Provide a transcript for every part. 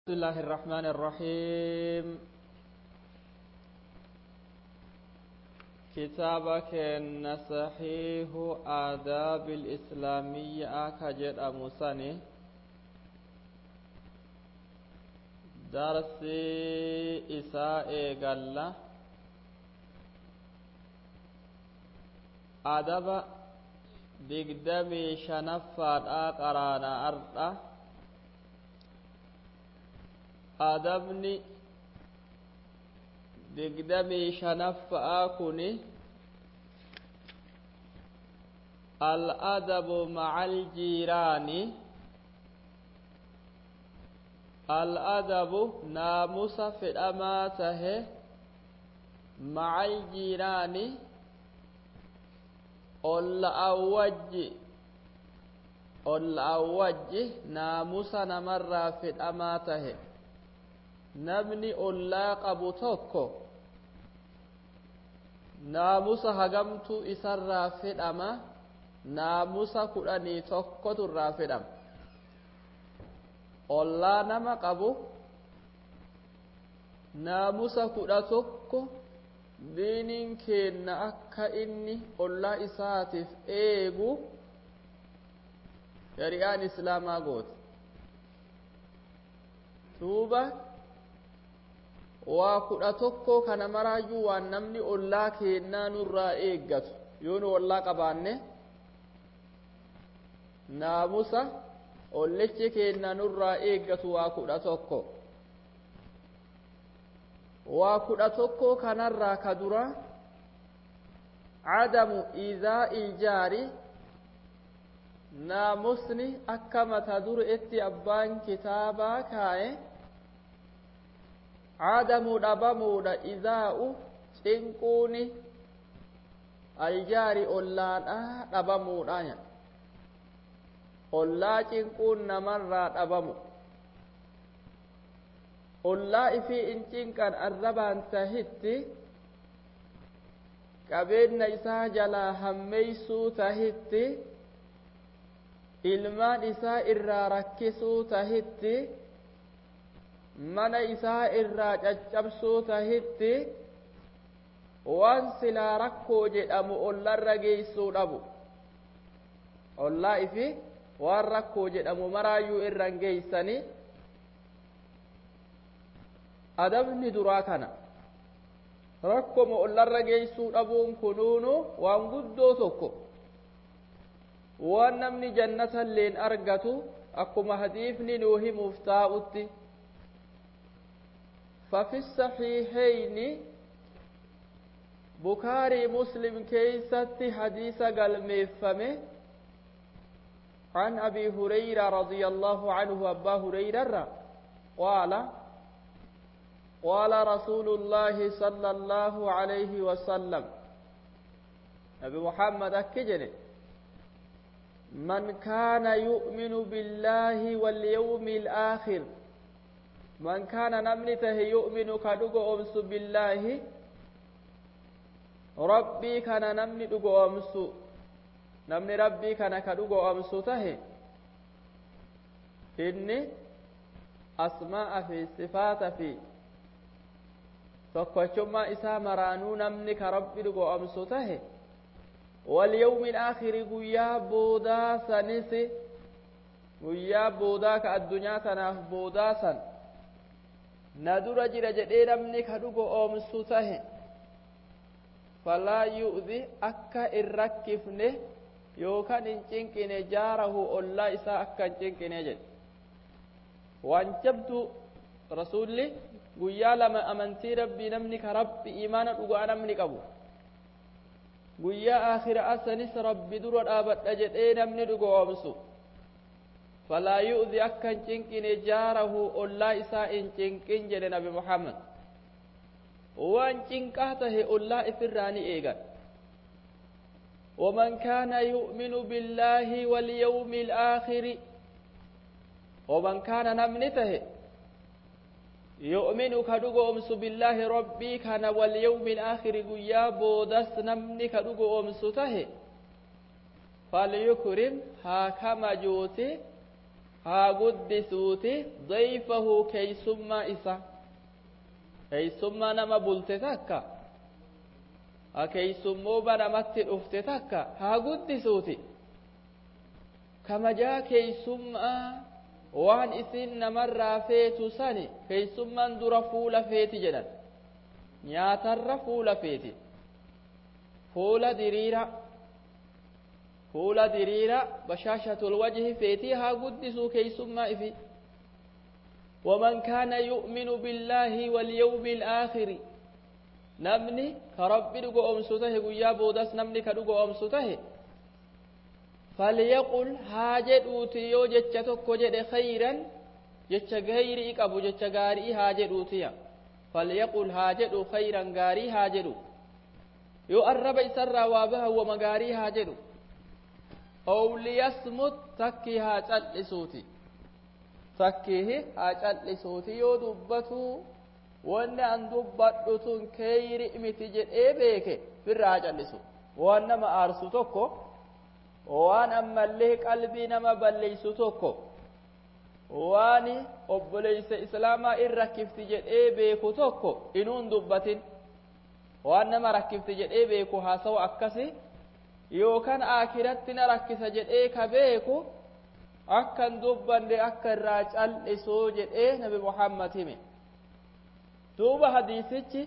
بسم الله الرحمن الرحيم كتابك صحيح آداب الإسلامية كجد أموساني درسي إساء قال آداب بقدمي شنفات قرانا أرضا adabni digdamii shanaffa'aa kuni al-adabu ma'al jiiraani al-adabu naamusa fedhamaa tahe ma'al jiiraani olla'an wajji naamusa namarraa fedhamaa tahe namni ollaa qabu tokko naamusa hagamtu isarraa fedhama naamusa 11 irraa fedhama ollaa nama qabu naamusa 11 diiniin keenna akka inni ollaa isaatiif eegu shari'aan islaamaa goote tuuba waa 11 kana maraayyuu waan namni ollaa keennaa nurraa eeggatu yoo nu ollaa qabaanne naamusa ollichi keennaa nurraa eeggatu waa 11 waa 11 kanarraa ka dura cadamu iizaa'il jaari naamusni akka mata dureetti abbaan kitaabaa kaa'e عدم دبمودا إذاء تنقوني الجاري أولانا دبمودا أولا تنقون نمرة دبمو أولا إفي إنتين كان الربان تهتي كبين إسا جلا هميسو تهتي إلمان إسا إرى ركسو تهتي mana isaa irraa caccabsuu tahitti waan silaa rakkoo jedhamu ollarra geessuu dhabu ollaa ifi waan rakkoo jedhamu maraayyuu irran geessani adabni duraa kana rakkoma ollarra geessuu dhabuun kunuunu waan guddoo tokko waan namni jannatalleen argatu akkuma hadiifni nuu himuuf taa'utti ففي الصحيحين بخاري مسلم كيست حديث قال مفهمه عن أبي هريرة رضي الله عنه أبا هريرة قال رسول الله صلى الله عليه وسلم نبي محمد أكجني من كان يؤمن بالله واليوم الآخر من كان نمنته يؤمن كدغو أمس بالله ربي كان نمني دغو أمس نمني ربي كان كدغو أمس ته إني أسماء في صفات في فكوچما إسا مرانو نمني كربي دغو أمس ته واليوم الآخر قيا بودا سنسي قيا بودا كالدنيا تناف بودا سن nadura jira jedhee namni ka dhugo oomsu tahe falaa yu'dhi akka in rakkifne yookaan hin cinqine jaarahu ollaa isaa akka hin cinqine jedhe waan jabdu rasuulli guyyaa lama amantii rabbii namni ka rabbi imaana dhugaa namni qabu guyyaa aakhiraa sanis rabbi dura dhaabadha jedhee namni dhugo oomsu فلا يؤذي أكن جنكين جاره أولا إساء جنكين جل نبي محمد وان جنكاته أولا إفراني إيغا ومن كان يؤمن بالله واليوم الآخر ومن كان نمنته يؤمن كدوغو أمس بالله ربي كان واليوم الآخر قيا بودس نمني كدوغو أمس ته فليكرم هاكما جوتي haa guddisuuti dayfahu keeysummaa isa keeysummaa nama bulte takka keeysummaa namatti dhufte takka haa guddisuuti kamajaa keeysummaa waan isin namarraa feetu sani keeysummaan dura fuula feeti jedhan nyaatarra fuula feeti fuula diriira bashaashatul wajhi feetii haa guddisuu keeysummaa ifi ومن كان يؤمن بالله واليوم الآخر نمني كرب دغو امسوته غيا بودس نمني كدغو امسوته فليقل هاجدوتي يو جچتو جد خيرا جچ غيري قبو جچ غاري هاجدوتيا فليقل هاجدو خيرا غاري هاجدو يو الرب سر وابها ومغاري هاجدو أو ليصمت تكيها تلسوتي تكيه هاجلسوتي يو دبتو وان ان دبتون كيري متجد بيك في الراجلسو وان ما ارسو توكو وان اما اللي قلبي نما بليسو توكو واني obboleeysa islaamaa irra kifti jedhee beeku tokko inuun dubbatin waan nama rakkifti jedhee beeku haasawa akkasi yookaan aakiratti na rakkisa jedhee ka beeku akkan dubbanne akka irraa cal'isuu jedhee nabi Muhammad hime duuba hadiisichi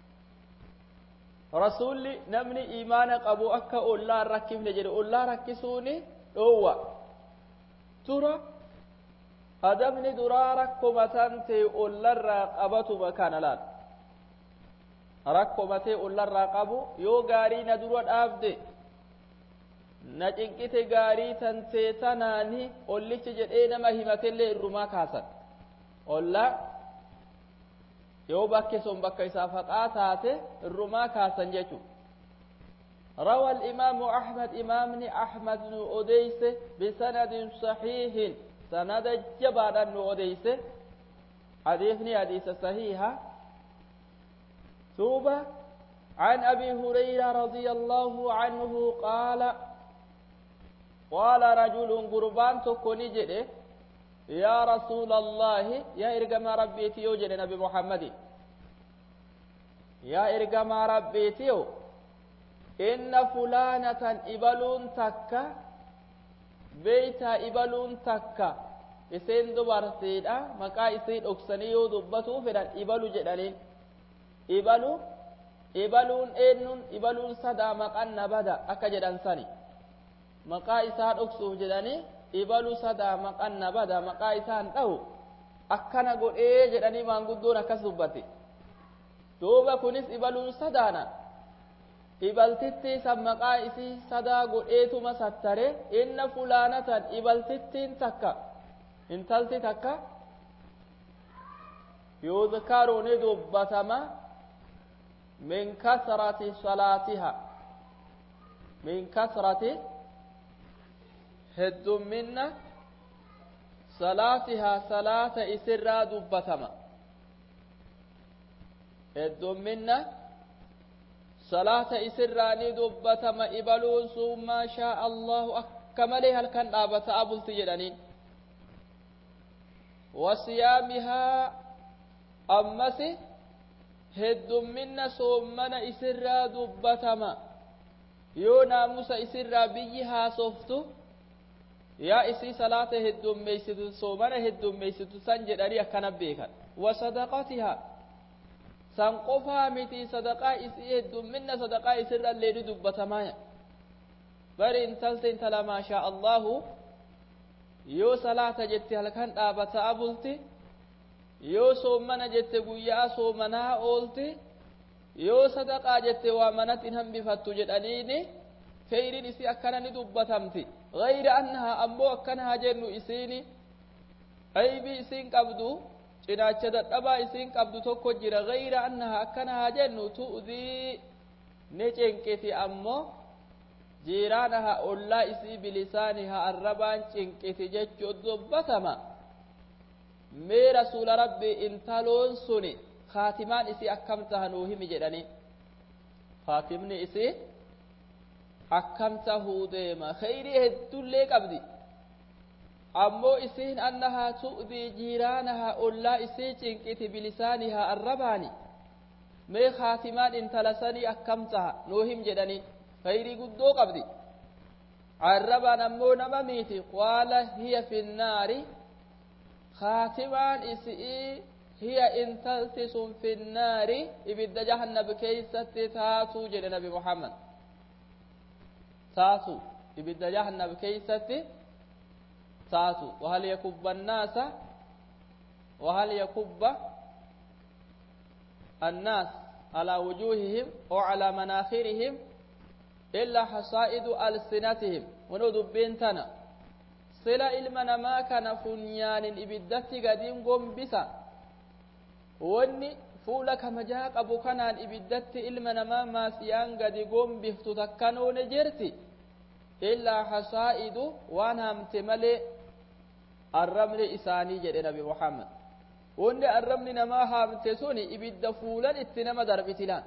rasuulli namni iimaana qabu akka ollaa rakkifne jedhe ollaa rakkisuuni dhoowwa tura adabni duraa rakkuma tante ollarraa qabatuma kana laal rakkuma tee ollarraa qabu yoo gaarii na dura dhaabde na cinqite gaarii tante tanaani ollichi jedhee nama himatellee irrumaa kaasan olla yoo bakki sun bakka isaa faqaa taate irrumaa kaasan jechu روى الإمام أحمد إمامني أحمد أديس بسند صحيح سند جبانا أديس حديثني حديث صحيحة ثم عن أبي هريرة رضي الله عنه قال قال رجل قربان تكوني جده يا رسول الله يا إرقم ربي تيو جده نبي محمد يا إرقم ربي تيو إن فلانة إبلون تكا بيتا إبلون تكا إسين دبارتيدا مكا إسين أكسنيو دبتو فدان إبلو جدانين إبلون إنن إبلون صدا مقان نبدا أكا جدان ساني maqaa isaa dhoksuuf jedhanii ibalu sadaa maqanna bada maqaa isaan dhahu akkana godhee jedhanii maanguddoon akkas dubbate duuba kunis ibaluun sadaana ibaltitti san maqaa isii sadaa godheetuma sattare inna fulaanatan ibaltittiin takka intalti takka yuzkaru ni dubbatama min kasrati salaatiha min kasrati heddumminna salaatihaa salaata isirraa dubbatama heddumminna salaata isirraa ni dubbatama ibaluun sun maa shaa allahu akka malee halkan dhaabataa bulti jedhaniin wasiyaamihaa ammasi heddumminna soommana isirraa dubbatama yoo naamusa isirraa biyyi haasoftu yaa isii salaata heddummeeysitu soomana heddummeeysitu san jedhanii akkana beekan wasadaqatiha san qofaa miti sadaqaa isii heddumminna sadaqaa isirra illee ni dubbatamaaya bari intalti intala maa shaa allahu yoo salaata jette halkan dhaabataa bulti yoo soomana jette guyyaa soomanaa oolti yoo sadaqaa jette waa manatti hin hambifattu jedhaniini khayrin isii akkana ni dubbatamti غير أنها أمو أكنها جن إسيني أي بإسين قبدو جناچة دبا إسين قبدو توكو جرا غير أنها أكنها جن تؤذي نجنكتي أمو جيرانها أولا إسي بلسانها الربان جنكتي ججو دبتما مي رسول ربي انتلون سني خاتمان إسي أكمتها نوهم جدني خاتمني إسي akkam tahuu deema khayrii heddullee qabdi أمو إسين أنها تؤذي جيرانها أولا إسي تنكت بلسانها الرباني مي خاتمان انتلسني أكمتها نوهم جدني خيري قدو قبدي الربان أمو نمميتي قال هي في النار خاتمان إسئي هي انتلتس في النار إبدا جهنم كيست تاتو جد نبي محمد تاتو إبدا جهنم كيست تاتو وهل يكب الناس على وجوههم وعلى مناخرهم إلا حصائد ألسنتهم ونودو بنتنا سلا إلمنا ما كان فنيان إبدت قديم قم بسا واني فولك مجاق أبو كانان إبدت إلمنا ما سيان قد قم بفتو تكنون جرتي إلا حصائد وانهم تملي الرمل إساني جد نبي محمد واني الرمل نما هم تسوني إبد فولا اتنما دربتلان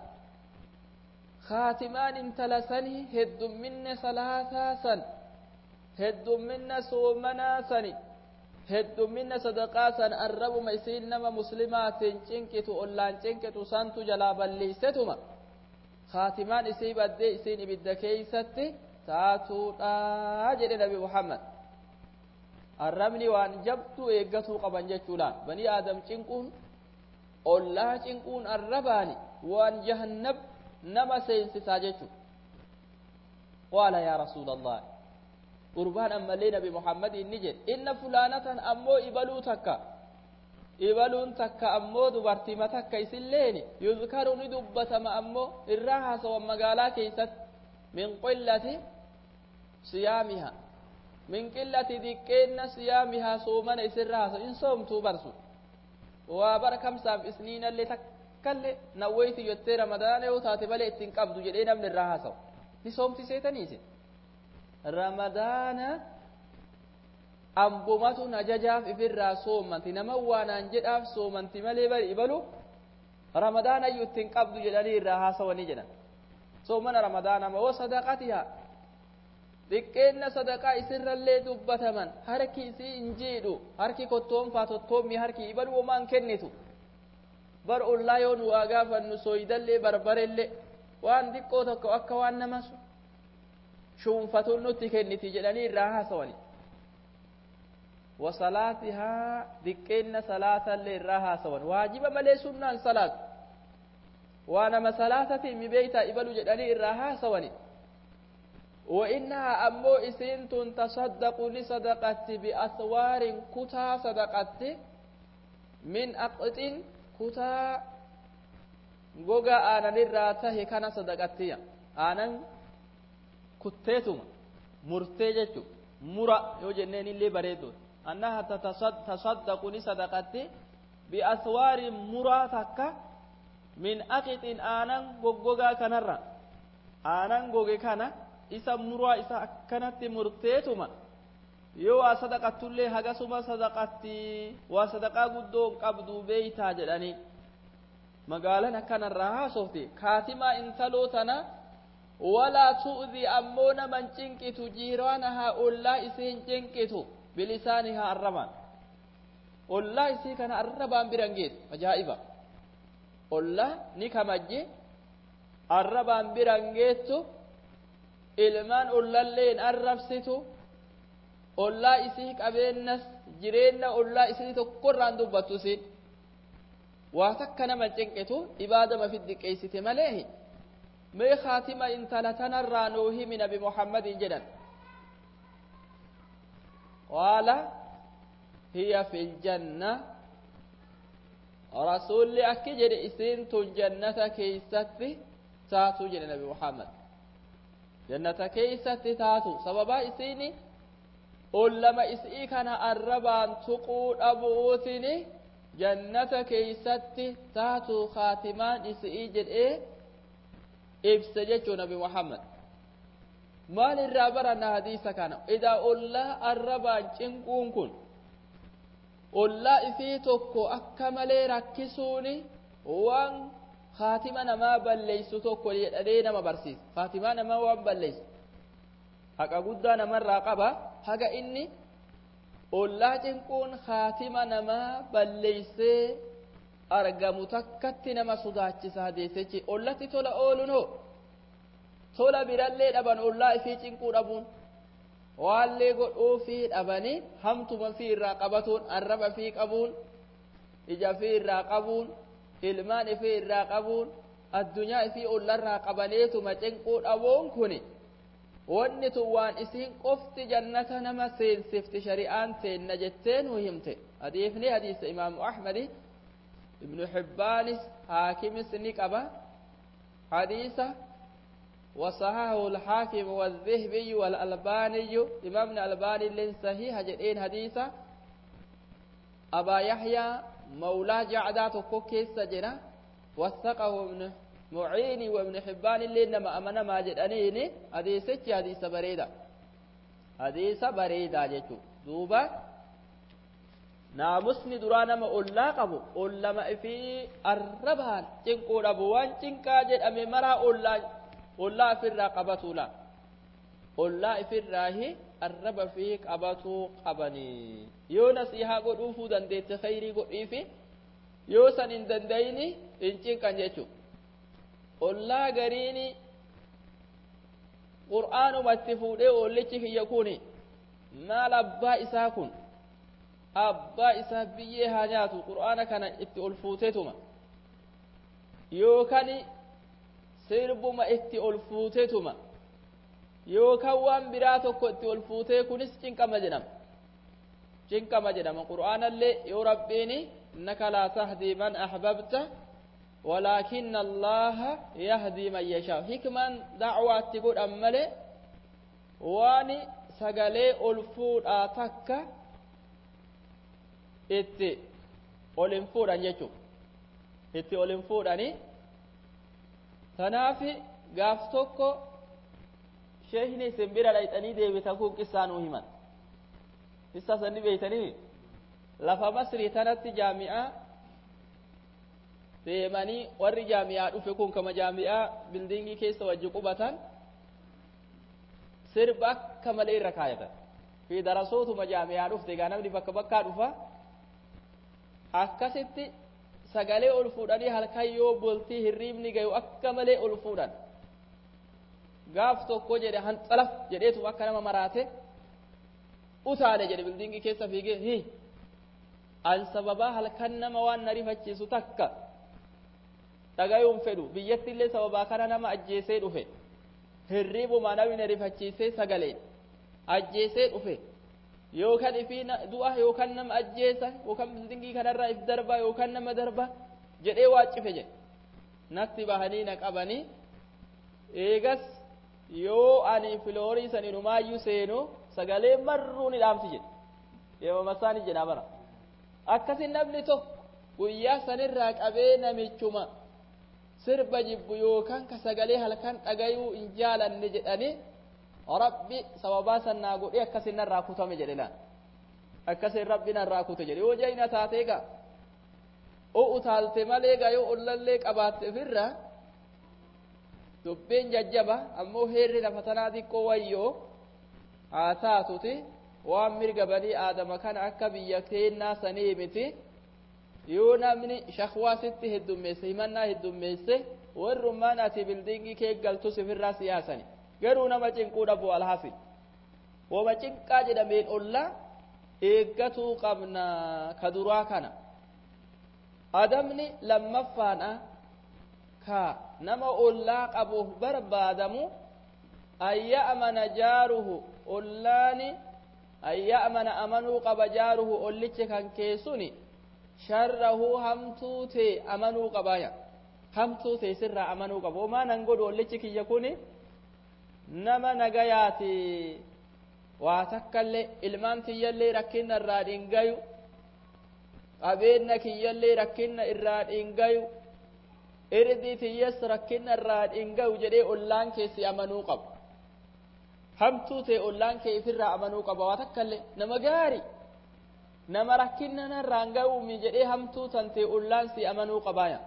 خاتمان انتلسني هد من ثلاثة سن هد من سومنا سني هد من صدقا سن الرب ميسين نما مسلمات چنكتو أولان چنكتو سانتو جلابا ليستما خاتمان إسيب الدي إسين إبد كيستي تاتو آجر نبي محمد الرمني وان جبتو إيقاتو قبان جتولان بني آدم چنكون أولا چنكون الرباني وان جهنب نما سينسسا جتو قال يا رسول الله قربان أما لي نبي محمد النجد إن فلانة أمو إبلو تكا إبلون تكا أمو دبرتما تكا يسليني يذكرني دبتما أمو إراها سوى مقالا كيست من قلة صيامها من قلة ذكين صيامها صومن إسرها إن صومتو برسو وبركم سام إسنين اللي تكالي نويتي يتي رمضان وتاتي بلي اتنقبض جدينا من الرهاسو ni soomti seetaniisi ramadaana ambumatu najajaaf ifirraa soomanti nama waanaan jedhaaf soomanti malee bari ibalu ramadaana iyyuu ittiin qabdu jedhanii irraa haasawanii jedhan soomana ramadaana ma wa sadaqatiha xiqqeenna sadaqaa isirrallee dubbataman harki isii hin jiidhu harki kottoonfaa tottoommi harki ibalu womaan kennitu bar ollaa yoo nu waa gaafannu sooydallee barbarellee waan xiqqoo tokko akka waan nama shuunfatuun nutti kenniti jedhanii irraa haasawani wasalaatihaa xiqqeenna salaatallee irraa haasawan waajiba malee sunnaan salaatu waa nama salaatati mibeeytaa ibalu jedhanii irraa haasawani وإنها أمو إسين تصدق لصدقت بأثوار كتا صدقت من أقط كتا goga aananirraa tahe kana sadaqattiya aanan kutteetuma murtee jechu mura yoo jenneen illee bareedu annaha tasaddaqu ni sadaqatti biaswaarin muraa takka min aqitin aanan goggogaa kanarra aanan goge kana isa muraa isa akkanatti murteetuma yoo waa sadaqattullee hagasuma sadaqatti waa sadaqaa guddoon qabdu beeytaa jedhanii magaalan akkanarraa haasofte kaatimaa intaloo tana walaa tu'dhi ammoo naman cinqitu jiiraanahaa ollaa isiin cinqitu bilisaanihaa arrabaan ollaa isii kana arrabaan biran geessu ajaa'iba ollaa ni kamajje arrabaan biran geessu ilmaan ollalleen arrabsitu ollaa isii qabeennas jireenna ollaa isii tokkorraan dubbattu isiin waa takka nama cinqitu ibaadama fiddi qeessite malee mee khaatima intala tanarraa nuu himi nabi muhammadin jedhan qaala hiya fil janna rasuulli akki jedhe isiin tun jannata keeysatti taatu jedhe nabi muhammad jannata keeysatti taatu sababaa isiini ollama isii kana arrabaan tuquu dhabuutini jannata keeysatti taatu khaatimaan isii jedhee ibsa jechuu nabi muhammad maal irraa baranna hadiisa kana idaa ollaa arrabaan cinquun kun ollaa ifii tokko akka malee rakkisuuni waan khaatima namaa balleeysu tokko jedhadhee nama barsiisa khaatimaa namaa waan balleeysu haqa guddaa namarraa qaba haga inni ollaa cinquun khaatima namaa balleeysee argamu takkatti nama sodaachisa hadiisichi ollatti tola oolunoo tola birallee dhaban ollaa ifii cinquu dhabuun waallee godhuu fi dhabanii hamtuma fi irraa qabatuun arraba fi qabuun ija fi irraa qabuun ilmaan fi irraa qabuun addunyaa fi ollarraa qabaneetuma cinquu dhabuun kuni wanni tun waan isiin qofti jannata nama seensifti shari'aan teenna jetteen himte hadiisni hadiisa imaamu ahmadi ibnu hibbaanis haakimis ni qaba hadiisa وصححه الحاكم والذهبي والألباني إمام الألباني لن صحيح جدين حديثا أبا يحيى مولى جعدات كوكي سجنا وثقه ابن معين وابن حبان اللي إنما أمنا ما جدانيني حديث بريدة جتو دوبا naamusni duraa nama ollaa qabu ollama fi arrabaan cinquu dhabu waan cinqaa jedhame maraa ollaa ifirraa qabatula ollaa ifirraahi arraba fi qabatuu qabanii yoo nasihaa godhuufuu dandeette khayrii godhiifi yoo san hin dandayini hin cinqan jechu ollaa gariini qur'aanumatti fuudhee ollichi kiyya kuni maal abbaa isaa kun abbaa isaa biyyee haa nyaatu qur'aana kana itti ol fuuteetuma yookaan sirbuma itti ol fuuteetuma yookaan waan biraa tokko itti ol fuutee kunis cinqama jedhama qur'aanallee yoo rabbiin innaka laa tahdii man ahbabta walaakinna allaha yahdii man yashaa hikmaan da'waatti godhan malee waan sagalee ol fuudhaa takka itti ol hin fuudhan jechuun itti ol hin fuudhanii tanaafi gaaf tokko sheekni isin bira dhayxanii deebitan kun qissaa nuu himan qissaa sanni beeytanii lafa masrii tanatti jaami'aa deemanii warri jaami'aa dhufe kun kama jaami'aa bildingii keessa wajji qubatan sirba akka malee irra kaayatan fi darasootuma jaami'aa dhufte egaa namni bakka bakkaa dhufa akkasitti sagalee ol fuudhanii halkan yoo boltii hirriibni gayu akka malee ol fuudhan gaaf tokko jedhe hanxalaf jedheetu akka nama maraate utaale jedhe bildingii keessa fiigee an sababaa halkan nama waan na rifachiisu takka dhagayuun fedhu biyyatti illee sababaa kana nama ajjeesee dhufe hirriibuma namni na rifachiisee sagaleen ajjeesee dhufe yookaan ifii du'a yookaan nama ajjeesa yookaan bildingii kanarraa if darba yookaan nama darba jedhee waacife jedhe natti bahanii na qabanii eegas yoo ani filoorii san inumaayyuu seenu sagalee marruu ni dhaamti jedhe yeemama isaanii jedhaa bara akkasin namni tokko guyyaa sanirraa qabee namichuma sirba jibbu yookaan ka sagalee halkan dhagayuu hin jaalanne jedhanii rabbi sababaa sannaa godhee akkasin narraa kutame jedhe laan akkasin rabbi narraa kute jedhe yoo jayna taatee gaa o utaalte malee gaa yoo ollallee qabaatte ofirra dubbiin jajjaba ammoo heerri lafa tanaa xiqqoo wayyoo haa taatuti waan mirga banii aadama kana akka biyya keennaa sanii miti yoo namni shakwaasitti heddummeesse himannaa heddummeesse warrummaan ati bildingii kee galtu sifirraa siyaasani garuu nama cinquu dhabu alhasil wama cinqaa jedhameen olla eeggatuu qabna ka duraa kana adamni lammaffaadha ka nama ollaa qabuuf barbaadamu ayya'mana jaaruhu ollaani ayya'mana amanuu qaba jaaruhu ollichi kan keessuni sharrahu hamtuu tee amanuu qabaaya hamtuu tee sirraa amanuu qaba homaa nan godhu ollichi kiyya kuni nama nagayaati waa takkallee ilmaan tiyyallee rakkinna irraa dhingayu qabeenya kiyyallee rakkinna irraa dhingayu irdii tiyyas rakkinna irraa dhingayu jedhee ollaan keessi amanuu qaba hamtuu ta'e ollaan kee ifirraa amanuu qaba waa takkallee nama gaari nama rakkinna narraa hingayuumi jedhee hamtuu tante ollaan si amanuu qabaaya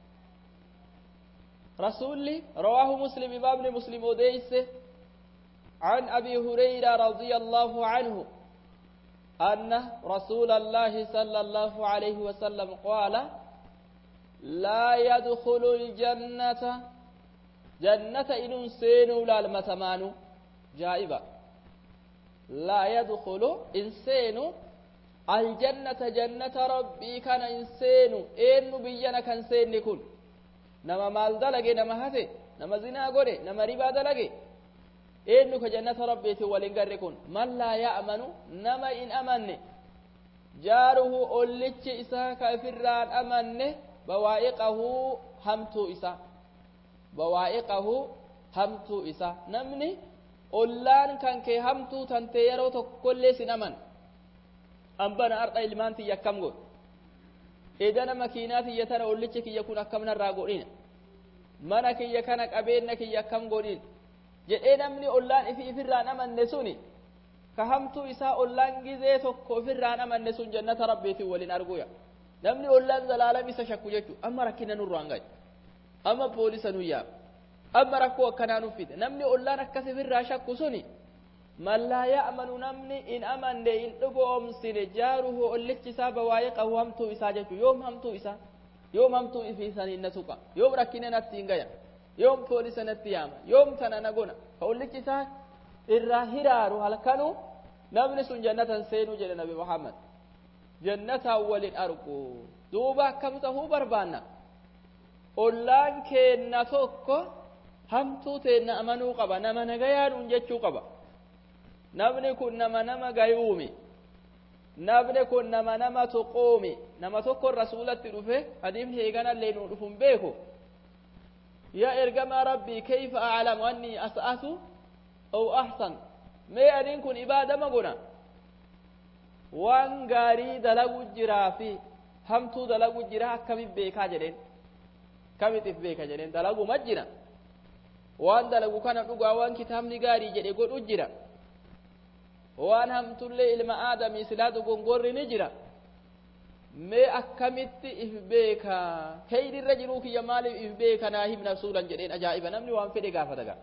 رسولي رواه مسلم إمام مسلم وديسه عن أبي هريرة رضي الله عنه أن رسول الله صلى الله عليه وسلم قال لا يدخل الجنة جنة إنسان لا المتمان جائبة لا يدخل إنسان الجنة جنة ربي كان إنسان إن بينا كان سين يكون نما مال دلقي نما هاتي نما زنا قولي نما ربا دلقي إنه كجنة ربي تولين يكون من لا يأمن نما إن أمن جاره أوليتش إسا كافران أمن بوائقه همتو إسا بوائقه همتو إسا نمني أولان كان كي همتو تنتيرو تكل سنمن أمبنا أرطى إلمانتي يكم قول إذا مكيناتي يتنا أوليتش كي يكون أكمنا الراقورين منك يكنك أبينك يكم قولين jedhee namni ollaan ifirraan amanne suni ka hamtuu isaa ollaan gizee tokko ifirraan amanne sun jannata rabbiitiin waliin arguuya namni ollaan zalaalam isa shakku jechu amma rakkina nurraan gahe amma poolisa nu yaab amma rakkoo akkanaa nuuf fide namni ollaan akkas ifirraa shakku suni man laa ya'manu namni in amanne in dhugoomsine jaaruhu ollichi isaa bawaayiqahu hamtuu isaa jechu yoom hamtuu isaa yoom hamtuu ifiisaniin na tuqa yoom rakkina natti hin gaya يوم بوليس نتيام يوم تنا نقولنا فقول لك إسحاق الراهرار هلكنو نبنس جنة سينو جل النبي محمد جنة أول أرقو دوبا كم تهو بربانا أولان كنا توكو هم توتنا أمنو قبا نما نجيان ونجتشو قبا نبني كن نما جايومي نبني كن نما تقومي نما توكو الرسول التلفه هديم هيجانا اللي نورفون بيكو يا إرجم ربي كيف أعلم أني أسأت أو أحسن ما أدين كن إبادة ما قلنا وان غاري دلقو الجرافي همتو دلقو الجراف كم بيكا جرين كم تفبيكا جرين دلقو مجنا وان دلقو كان نقوى وان كتامني غاري جري قد أجرا وان همتو اللي إلما آدمي سلاد قنقر نجرا mee akkamitti if beeka kaydi irra jiruu kiyya maaliif if beeka naa himna rasuulan jedheen ajaa'iba namni waan fedhe gaafataga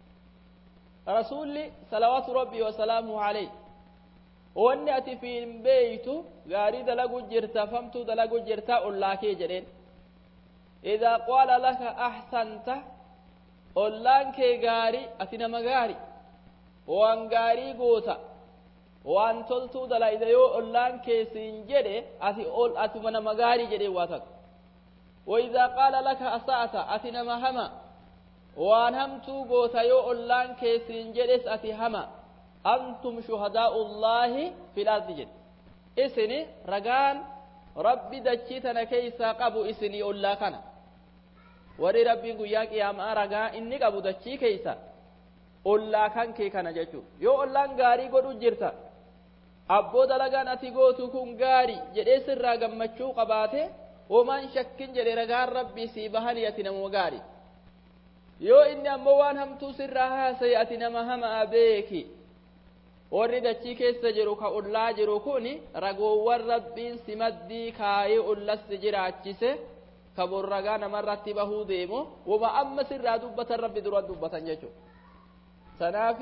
rasuulli salawaatu rabbii wasalaamuhu alayhi wanni ati fiin beeytu gaarii dalagu jirta famtuu dalagu jirta ollaa kee jedheen idaa qaala laka ahsanta ollaan kee gaarii ati nama gaarii waan gaarii goota waan toltuu dalayda yoo ollaan keessiin jedhe ati mana magaarii jedhe waa takka وإذا قال لك أسأت أتنما هما وان همتو قوتا يو أولان كيسين جلس أتي هما أنتم شهداء الله في الأرض جد إسني رقان ربي دجيتنا كيسا قبو إسني أولا كان وري ربي قياك يا ما رقان إني قبو دجي كيسا أولا كان كي كان جيشو يو أولان غاري قدو جرتا أبو دلقان أتي قوتو كن غاري جلس الرقم مچو قباته ومن شكين جري رقان ربي سيبهانيتنا مغاري yoo inni ammoo waan hamtuu sirraa haasa'e ati nama hamaa beeki warri dachii keessa jiru ka ollaa jiru kun ragoowwan rabbiin simaddii kaayee ollatti jiraachise ka borragaa namarratti bahuu deemu wama amma sirraa dubbatan rabbi dura dubbatan jechuudha sanaaf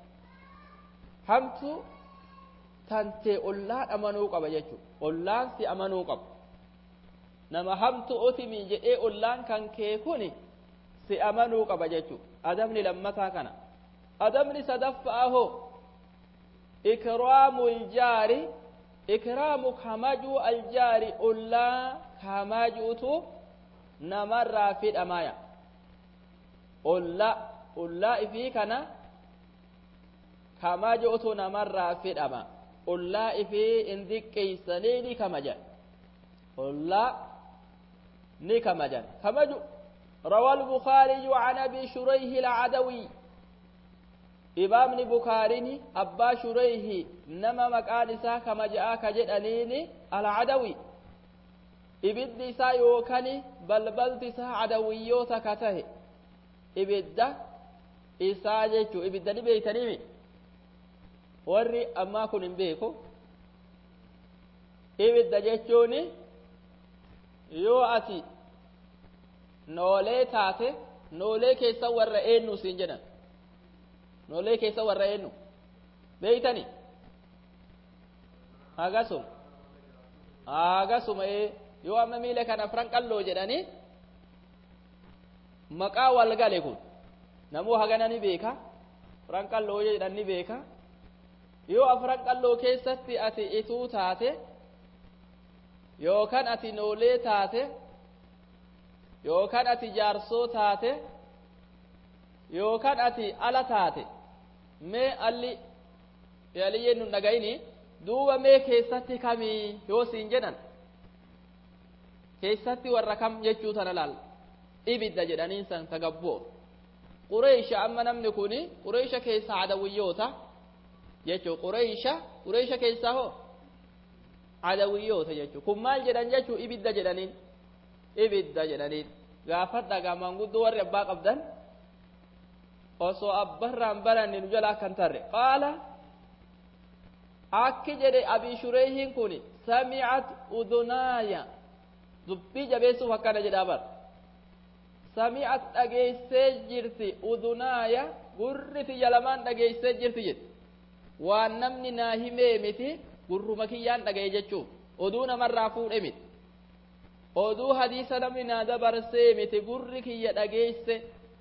hamtuu tantee ollaan amanuu qaba jechuudha ollaan si amanuu qaba nama hamtuu otimii jedhee ollaan kan kee kuni si amanuu qaba jechuudha adabni lammataa kana adabni sadaffaaho ikraamul jaari ikraamu kamajuu aljaari ollaa kamajuutu namarraa fidhamaya ollaa ifii kana kamajuutu namarraa fidhama ollaa ifii in diqqeeysanii ni kamajan ollaa ni kamajan kamaju روى البخاري عن أبي شريح العدوي إمام البخاري أبا شريح نما مكان إسا كما جاء كجدنين العدوي إبد إسا يوكني بلبلت إسا عدويو تكته إبد إسا جيشو إبد نبيتني وري أما كن بيكو إبد جيشوني يو أتي noolee taate noolee keessa warra eenyu siin jedhan noolee keessa warra eenyu beeytani hagasuma yoo amma miila kana afran qalloo jedhanii maqaa wal gale kun namuu hagana ni beeka afran qalloo jedhan ni beeka yoo afran qalloo keessatti ati ituu taate yookaan ati noolee taate yookaan ati jaarsoo taate yookaan ati ala taate mee alli yaaliyyeen nun dhagayini duuba mee keessatti kamii yoo siin jedhan keessatti warra kam jechuu tana laal ibidda jedhaniin san tagabboo qureesha amma namni kuni qureesha keessa adawiyyoota jechuu qureesha keessaa hoo adawiyyoota jechuu kun maal jedhan jechuu ibidda jedhaniin gaafadha gaamaan guddoo warri abbaa qabdan osoo abbarraan baranne nu jalaa kan tarre qaala akki jedhe abii shureehiin kun sami'at udunaaya dubbii jabeessuuf akkana jedhaa bar sami'at dhageessee jirti udunaaya gurri tiyya lamaan dhageessee jirti jedhe waan namni naa himee miti gurruma kiyyaan dhagaye jechuun oduu namarraa fuudhe miti oduu hadiisa namni naa dabarsee miti gurri kiyya dhageesse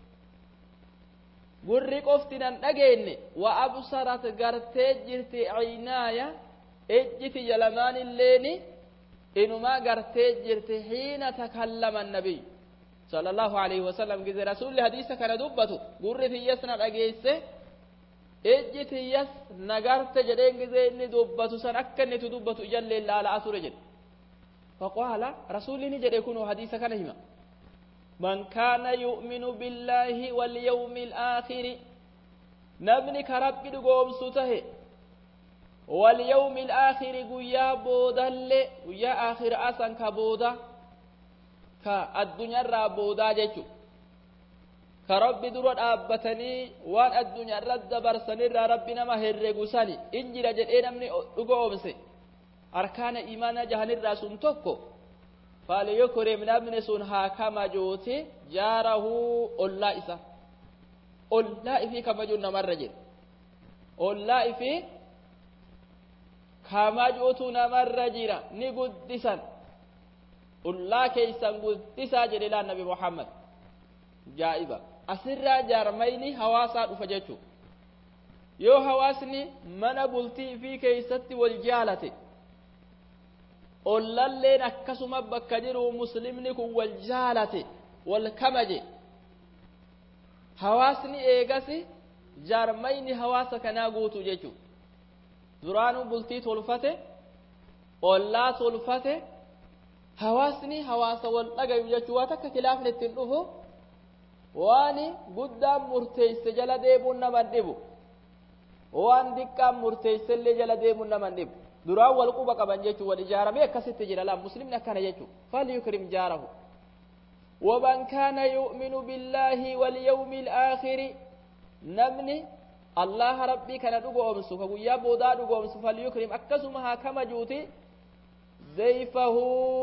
gurri qofti nan dhageenye wa absarat gartee jirti aynaaya ejjiti jalamaan illeeni inumaa gartee jirti hiina takallama annabiy sallallahu alaihi wasallam gize rasulli hadiisa kana dubbatu gurri tiyyas na dhageesse ejji tiyyas nagarte jedheen gize inni dubbatu san akka inni dubbatu ijallee laalaa ture jedhe faqaala rasulli ni jedhe kunoo hadiisa kana hima من كان يؤمن بالله واليوم الآخر نبني كرب دقوم سته واليوم الآخر قيا بودل قيا آخر أسن كبودا كالدنيا را بودا جيشو كرب درود أبتني وان الدنيا رد برسني را ربنا ما هرقساني إنجي رجل نبني دقوم سي أركان إيمان جهن الرسول توكو فليكرم نبن سن هاكما جوتي جاره الله إسا الله في كما جونا مرجل الله في كما جوتنا مرجل نقدسا الله كيسا قدسا جلال نبي محمد جائبا أسر جارميني حواسا أفجتشو يو حواسني من بلتي في كيستي والجالتي ollalleen akkasuma bakka jiru muslimni kun wal jaalate wal kamaje hawaasni eegasi jaarmayni hawaasa kanaa guutu jechu duraanuu bultii tolfate ollaa tolfate hawaasni hawaasa wal dhagayu jechuu waa takka kilaafni ittiin dhufu waan guddaan murteesse jala deemuun naman dhibu waan diqqaan murteesse illee jala deemuun naman dhibu duraan wal quba qaban jechuun wal ijaaramee akkasitti jira laan muslimni akkana jechuun falyukrim jaarahu waman kaana yu'minu billaahi walyawmil aakhiri namni allaha rabbii kana dhugoomsu ka guyyaa boodaa dhugoomsu falyukrim akkasuma haa kamajuuti zayfahu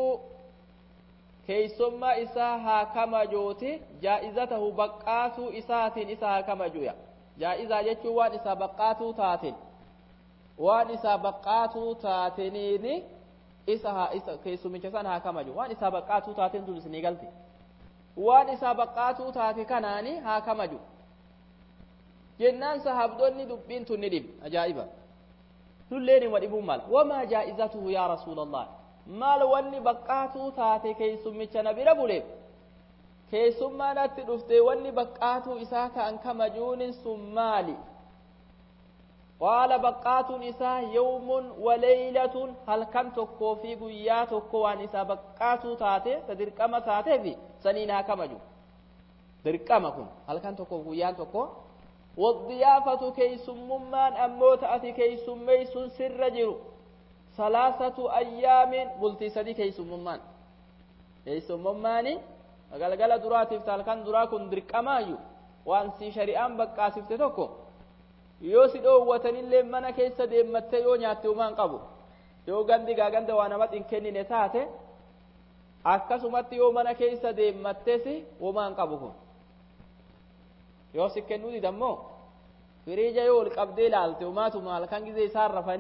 keeysummaa isaa haa kamajuuti jaa'izatahu baqqaatuu isaatiin isa haa kamajuuya jaa'izaa jechuun waan isaa baqqaatuu taateen waan isaa baqqaatuu taateniini isa keessumicha san haa kamaju waan isaa baqqaatuu taateen tun isinii galte waan isaa baqqaatuu taate kanaani haa kamaju jennaan sahabdonni dubbiin tun ni dhibu ajaa'iba nulleeni wa dhibuun maal wamaa jaa'izatuhu yaa rasuulallah maal wanni baqqaatuu taate keessumicha na bira buleef keessummaadhaatti dhufte wanni baqqaatuu isaa ta'an kamajuunin sun maali قال بقات نساء يوم وليلة هل كان تكو في قيات تكو ونساء بقات تاتي تدركما تاتي في سنينها كمجو دركمكم هل كان تكو قيات تكو والضيافة كي سممان أموت أتي كي سميس سر جرو 3 أيام بلتي سدي كي سممان كي سمماني قال دراتي فتالكان دراكم دركما يو وانسي شريان بقاسفت تكو yoo si dhoowwatanillee mana keessa deemmattee yoo nyaatte umaan qabu yoo gandi gaaganda waa namatti hin kennine taate akkasumatti yoo mana keessa deemmattes umaan qabu kun yoo si kennuu didammoo firiija yoo ol qabdee ilaalte umaatuma halkan gizee isaan rafanii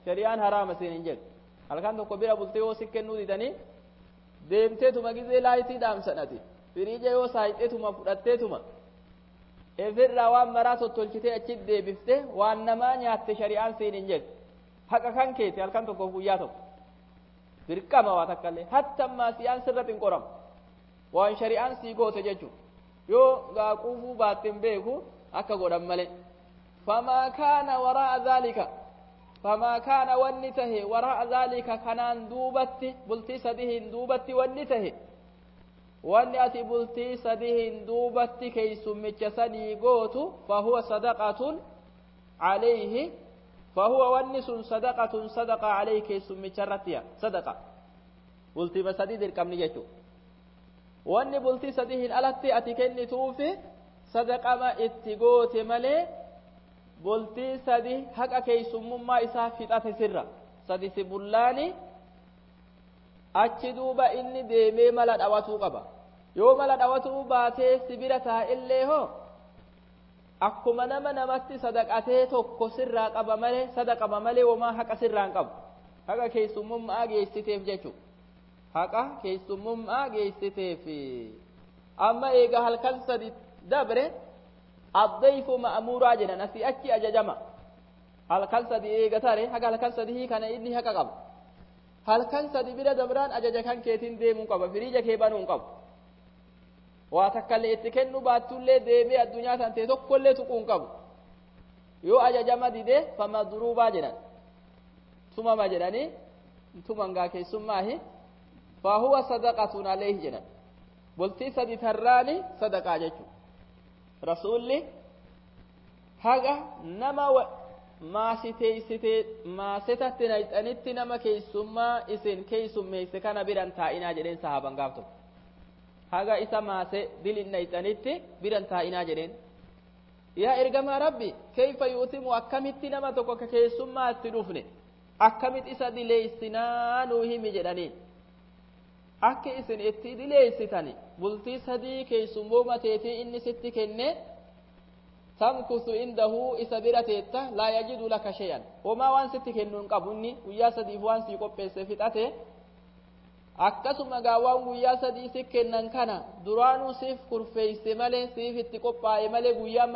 shari'aan haraama siin hin jedhu halkan tokko bira bultee yoo si kennuu didanii deemteetuma gizee laayitii dhaamsanati firiija yoo saayixeetuma fudhatteetuma efirraa waan maraa tottolchitee achitti deebifte waan namaa nyaatte shari'aan siin hin jedhu haqa kan keeti halkan tokko guyyaa tokko dirqama waa takkallee hatta maasiyaan sirratti hin qoramu waan shari'aan sii goote jechuudha yoo gaaquufuu baatteen beeku akka godhan malee famaa kaana waraa'a dhaalika famaa kaana wanni tahe waraa'a dhaalika kanaan duubatti bultii sadihin duubatti wanni tahe wanni ati bultii sadihin duubatti keeysummicha sadii gootu fahuwa sadaqatun alayhi fahuwa wanni sun sadaqatun sadaqa alayhi keeysummicha irrattiya sadaqa bultiima sadii dirqamni jechuu wanni bultii sadihin alatti ati kennituufi sadaqama itti goote malee bultii sadi haqa keeysummaa isaa fixate sirra sadi si bullaani achi duuba inni deemee mala dhawatuu qaba yoo mala dhawatuu baatee sibira taa'illee hoo akkuma namatti sadaqatee tokko sirraa qaba malee sadaqama malee wamaa haqa sirraan qabu haqa keeysummaa geessiteef jechuu haqa keeysummaa geessiteef amma eega halkan sadi dabre الضيف مأمورا جنا نسي أكي أججما هل كان سدي إيجاتاري هكا هل كان سدي كان إني هكا قب هل كان سدي بلا دبران أجج كان كيتين دي منقب فريجة كيبان منقب واتكالي اتكنو باتولي دي بي الدنيا تنتي تقول تقون قب يو أججما دي دي فما دروبا جنا ثم ما جناني ثم انقاكي ثم هي فهو صدقة عليه جنا بلتي سدي تراني صدقة جيشو rasuulli haga nama maasetatti nayxanitti nama keeysummaa isin keeysummeeyse kana biran taa'inaa jedheen sahaban gaaf tokko haga isa maase dilin nayxanitti biran taa'inaa jedheen yaa ergamaa rabbi kayfa yuutimu akkamitti nama tokko ka keeysummaa itti dhufne akkamit isa dileeysinaa nuu himi jedhaniin akka isin itti dileeysitani bultii sadii keeysummooma teetii inni sitti kenne tamkusu indahu isa bira teetta laa yajidu laka shay'an homaa waan sitti kennuun qabu inni guyyaa sadiif waan sii qopheesse fixate akkasuma gaa waan guyyaa sadii si kennan kana duraanuu siif kurfeeyse malee siif itti qophaa'e malee guyyaan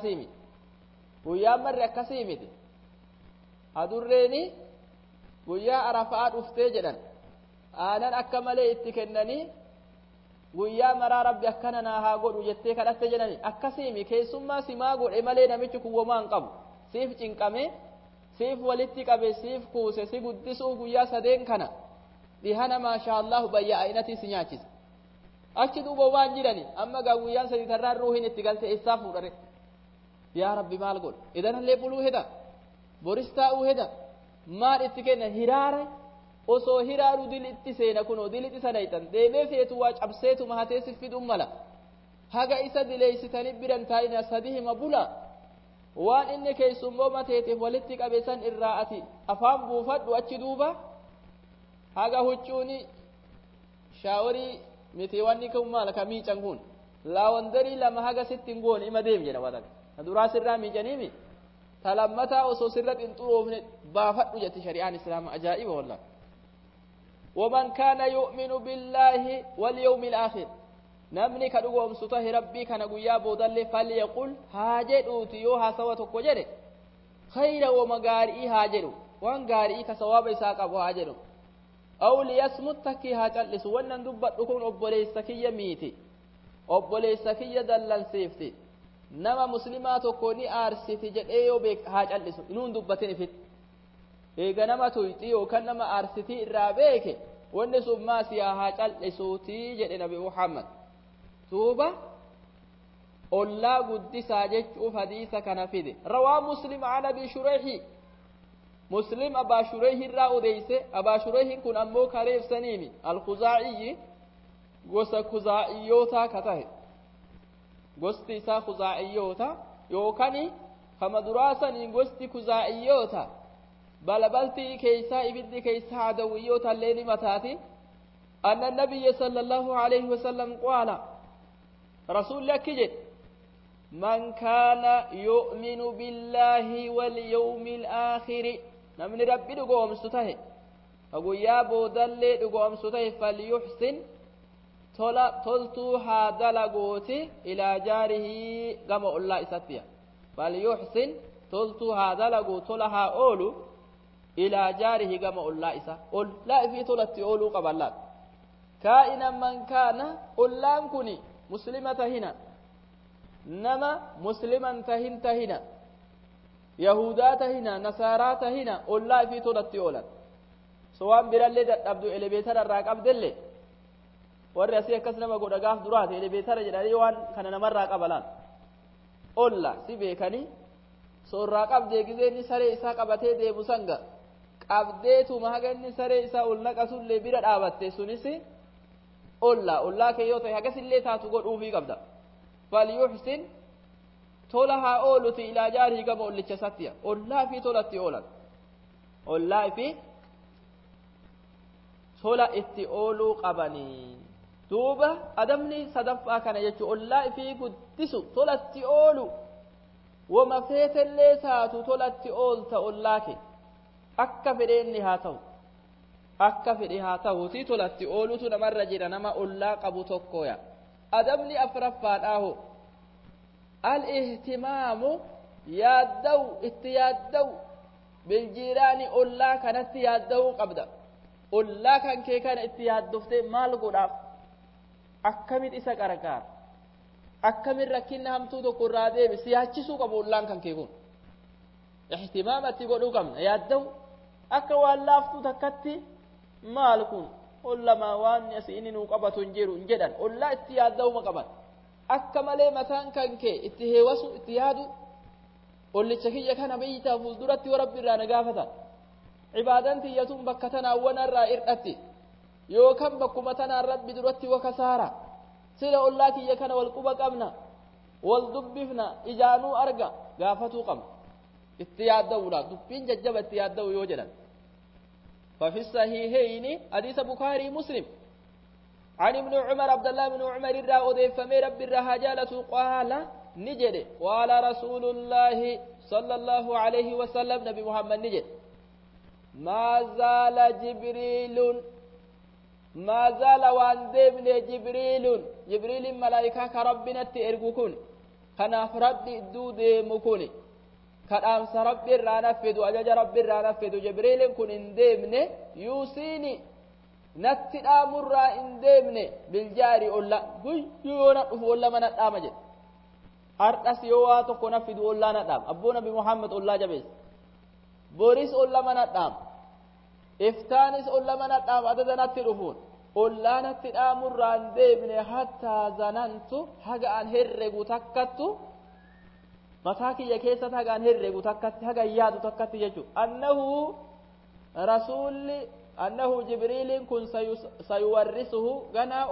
marri akkasii miti adurreeni guyyaa arafaa dhuftee jedhan aanan akka malee itti kennanii guyyaa maraa rabbi akkana naa haa godhu jettee kadhatte jedhani akkasiimi keessummaa simaa godhe malee namichi kun womaan qabu siif cinqame siif walitti qabe siif kuuse si guddisuu guyyaa sadeen kana dhihana maashaallahu bayya'inati si nyaachisa achi duuba waan jirani amma gaa guyyaan sadii tarraan ruuhin itti galte eessaa fuudhare yaa rabbi maal godhu idanallee buluu heda boris taa'uu heda maal itti kenna hiraare osoo hiraaru dilitti seena kunoo dilitti sanaytan deemee feetu waa cabseetu mahatee siffidun mala haga isa dileeysitanii biran taa'ina sadihima bula waan inni keeysummooma teeteef walitti qabeessan irraa ati afaan buufadhu achi duuba haga huccuuni shaawarii miti wanni kun maala ka miican kun laawandarii lama haga sittin goon ima deem jedha wadak ka duraa sirraa miicaniimi ta lammataa osoo sirra xinxuroofne baafadhu jetti shari'aan islaama ajaa'iba wallah ومن كان يؤمن بالله واليوم الآخر نمني كدغوم سته ربي كان غيا بودل فليقل هاجدوت يوها سواتو كجره خير ومغاري هاجدو وان غاري كثواب اساق ابو هاجدو او ليسمت تكي هاجلس ونن دبدكون اوبوليسكيه ميتي اوبوليسكيه دلل سيفتي نما مسلماتو كوني ارسيتي جديو بك هاجلس انون دبتين فيت eega nama tuyxi yookaan nama aarsitii irraa beeke wanni sun maasiyaa haa cal'isuutii jedhe nabi Muhammad duuba ollaa guddisaa jechuuf hadiisa kana fide rawaa muslim an abi shurayhi muslim abaa shurayhi irraa odeyse abaa shurayhin kun ammoo kareefsaniimi alkhuzaa'iyyi gosa khuzaa'iyyoota ka tahe gosti isaa khuzaa'iyyoota yookaan kama duraasaniin gosti khuzaa'iyyoota بلبلتي كيسا إبدي كيسا عدويوت الليل متاتي أن النبي صلى الله عليه وسلم قال رسول لك جد من كان يؤمن بالله واليوم الآخر namni rabbi dhugoomsu tahe guyyaa boodallee dhugoomsu tahe falyuhsin toltuu haa dalaguuti ilaa jaarihi gama ollaa isattiya falyuhsin toltuu haa dalaguu tola haa oolu ilaa jaarihi gama ollaa isa ollaa ifii tolatti ooluu qaballaan kaa'inan man kaana ollaan kuni muslima tahina nama musliman tahina yahudaa tahina nasaaraa tahina ollaa ifii tolatti oolan so waan birallee dadhabdu elebeetara irraa qabdellee warri asii akkas nama godha gaaf duraate elebeetara jedhanii waan kana namarraa qabalaan olla si beekanii so irraa qabdee gizeenni saree isaa qabatee deemu sanga qabdeetuma haga inni saree isaa ol naqasullee bira dhaabatte sunis ollaa kee yoo ta'e hagasillee taatu godhuufii qabda falyuhsin tola haa ooluti ilaa jaarihi gama ollicha sattiya ollaa fi tolatti oolan ollaa fi tola itti ooluu qabanii duuba adamni sadaffaa kana jechuun ollaa fi guddisu tolatti oolu wama feetellee taatu tolatti oolta ollaa kee akka fedheenni haa ta'u akka fedhe haa ta'uuti tolatti oolutu namarra jira nama ollaa qabu tokkoya adabni afraffaadhaaho al-ihtimaamu yaadda'u itti yaadda'u biljiiraani ollaa kanatti yaadda'uu qabda ollaa kan kee kana itti yaaddoftee maal godhaaf akkamit isa qarqaara akkamit rakkinna hamtuu tokko irraa deebi si yaachisuu qabu ollaan kan kee kun ihtimaamatti godhuu qabna yaadda'u akka waan laaftuu takkatti maal kun ollamaa waan asiin nuu qabatu hin jiru hin jedhan ollaa itti yaadda'uma qaban akka malee mataan kan kee itti heewasu itti yaadu ollicha kiyya kana beeytaa fuulduratti rabbi irraa na gaafata ibaadan tiyyatun bakka tanaawwan irraa irdhatti yookaan bakkuma tanaan rabbi duratti wakasaara sila ollaa kiyya kana wal quba qabna wal dubbifna ijaanuu arga gaafatuu qabna itti yaadda'uudhaaf dubbiin jajjaba itti yaadda'u yoo jedhan ففي الصحيحين حديث بخاري مسلم عن ابن عمر عبد الله بن عمر الرأى فمي رب الرهاجالة قال نجد وعلى رسول الله صلى الله عليه وسلم نبي محمد نجد ما زال جبريل ما زال وان ديبن جبريل ملائكة كربنا تئرقكون خناف ربي دود مكوني kadhaamsa rabbi irraa naffidu ajaja rabbi irraa naffidu jibriilin kun hin deemne yuusiini natti dhaamurraa hin deemne biljaari olla guyyoo na dhufu olla mana dhaama jedhe hardhas yoo waa tokko naffidu ollaa na dhaama abboo nabi muhammad ollaa jabeessa boris olla mana dhaama iftaanis olla mana dhaama adada natti dhufuun ollaa natti dhaamurraa hin deemne hattaa zanantu haga an herregu takkattu mataa kiyya keessatti hagaan herregu takkatti haga yaadu takkatti jechuudha annahu jibriiliin kun sayuwarrisuhu ganaa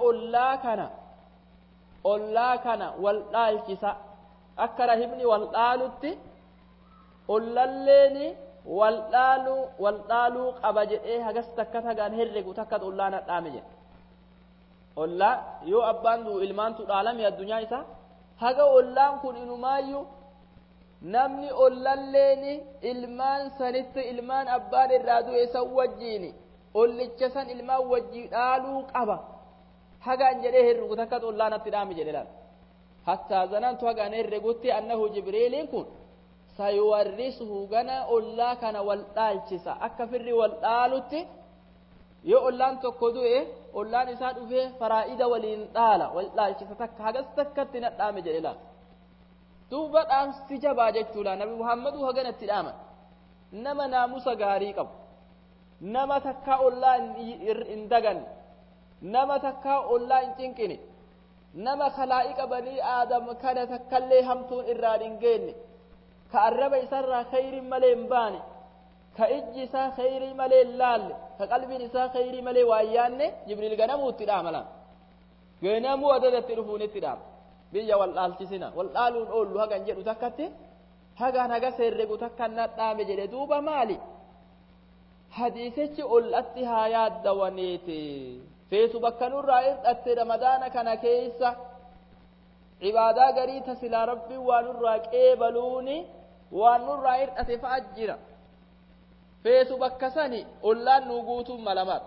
ollaa kana wal dhaalchisa akka rahimni wal dhaalutti ollalleeni wal dhaaluu qaba jedhee hagas takkat hagaan herregu takkat ollaa na dhaame jedhe ollaa yoo abbaan duu ilmaantu dhaalame addunyaa isaa haga ollaan kun inumaayyuu namni ollalleeni ilmaan sanitti ilmaan abbaan irraa du'e san wajjiini ollicha san ilmaan wajjii dhaaluu qaba hagaan jedhee herregu takkat ollaan atti dhaame jedhe laal hattaa zanantu hagaan herregutti annahu jibriiliin kun sayuwarrisuhu gana ollaa kana wal dhaalchisa akka firri wal dhaalutti yoo ollaan tokko du'e ollaan isaa dhufee faraa'ida waliin dhaala wal dhaalchisa takka hagas takkatti na dhaame jedhe laal duuba dhaamsi jabaa jechuudha nabi muhammadu haganatti dhaaman nama naamusa gaarii qabu nama takkaa ollaa hin daganne nama takkaa ollaa hin cinqine nama kalaa'iqa banii aadam kana takkallee hamtuun irraan hin geenne ka arraba isarraa khayrii malee hin baane ka ijji isaa khayrii malee hin laalle ka qalbiin isaa khayrii malee waa hin yaanne jibriil ganamuu itti dhaamalaan ganamuu adadatti dhufuun itti dhaama biyya wal dhaalchisina wal dhaaluun oollu hagan jedhu takkatti hagaan haga herregu takkan na dhaame jedhe duuba maali hadiisichi ollatti haa yaaddawaniiti feetu bakka nurraa irdhatte ramadaana kana keessa ibaadaa garii tasilaa rabbiin waan nurraa qeebaluuni waan nurraa irdhate fa'a jira feetu bakka sani ollaan nu guutuun malamaat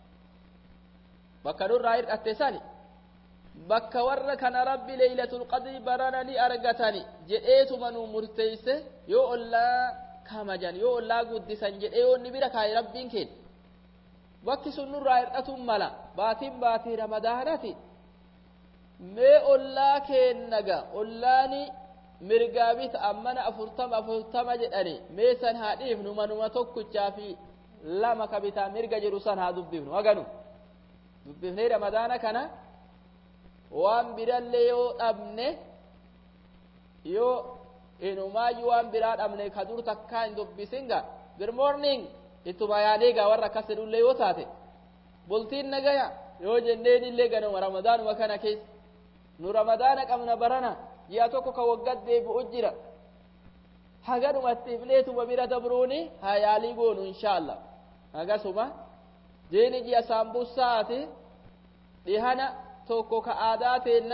bakka nurraa hir'atte sani bakka warra kana rabbi leeylatul qadri barana ni argatani jedheetuma nu murteeyse yoo ollaa kamajan yoo ollaa guddisan jedhee yoonni bira kaa'e rabbiin keenya bakki sun nurraa hir'atuun mala baatii ramadaanati mee ollaa keennaga ollaani mirgaa bita ammana 40 jedhani mee san haa dhiifnu manuma tokkichaa fi lama ka bitaa mirga jedhu san haa dubbifnu haganu dubbifnee ramadaana kana waan birallee yoo dhabne yoo inumaayyuu waan biraa dhabne ka dur takkaa hin dubbisinga good morning ittuma yaaneegaa warra akkas jedhullee yoo taate bultiin nagaya yoo jenneen illee ganuma ramadaanuma kana keessa nu ramadaana qabna barana ji'a tokko ka waggat deebi'u jira haganumatti ifneetuma bira dabruuni haa yaalii goonu inshaallah hagasuma jeeni ji'a saambussaati dhihana tokko ka aadaa teenna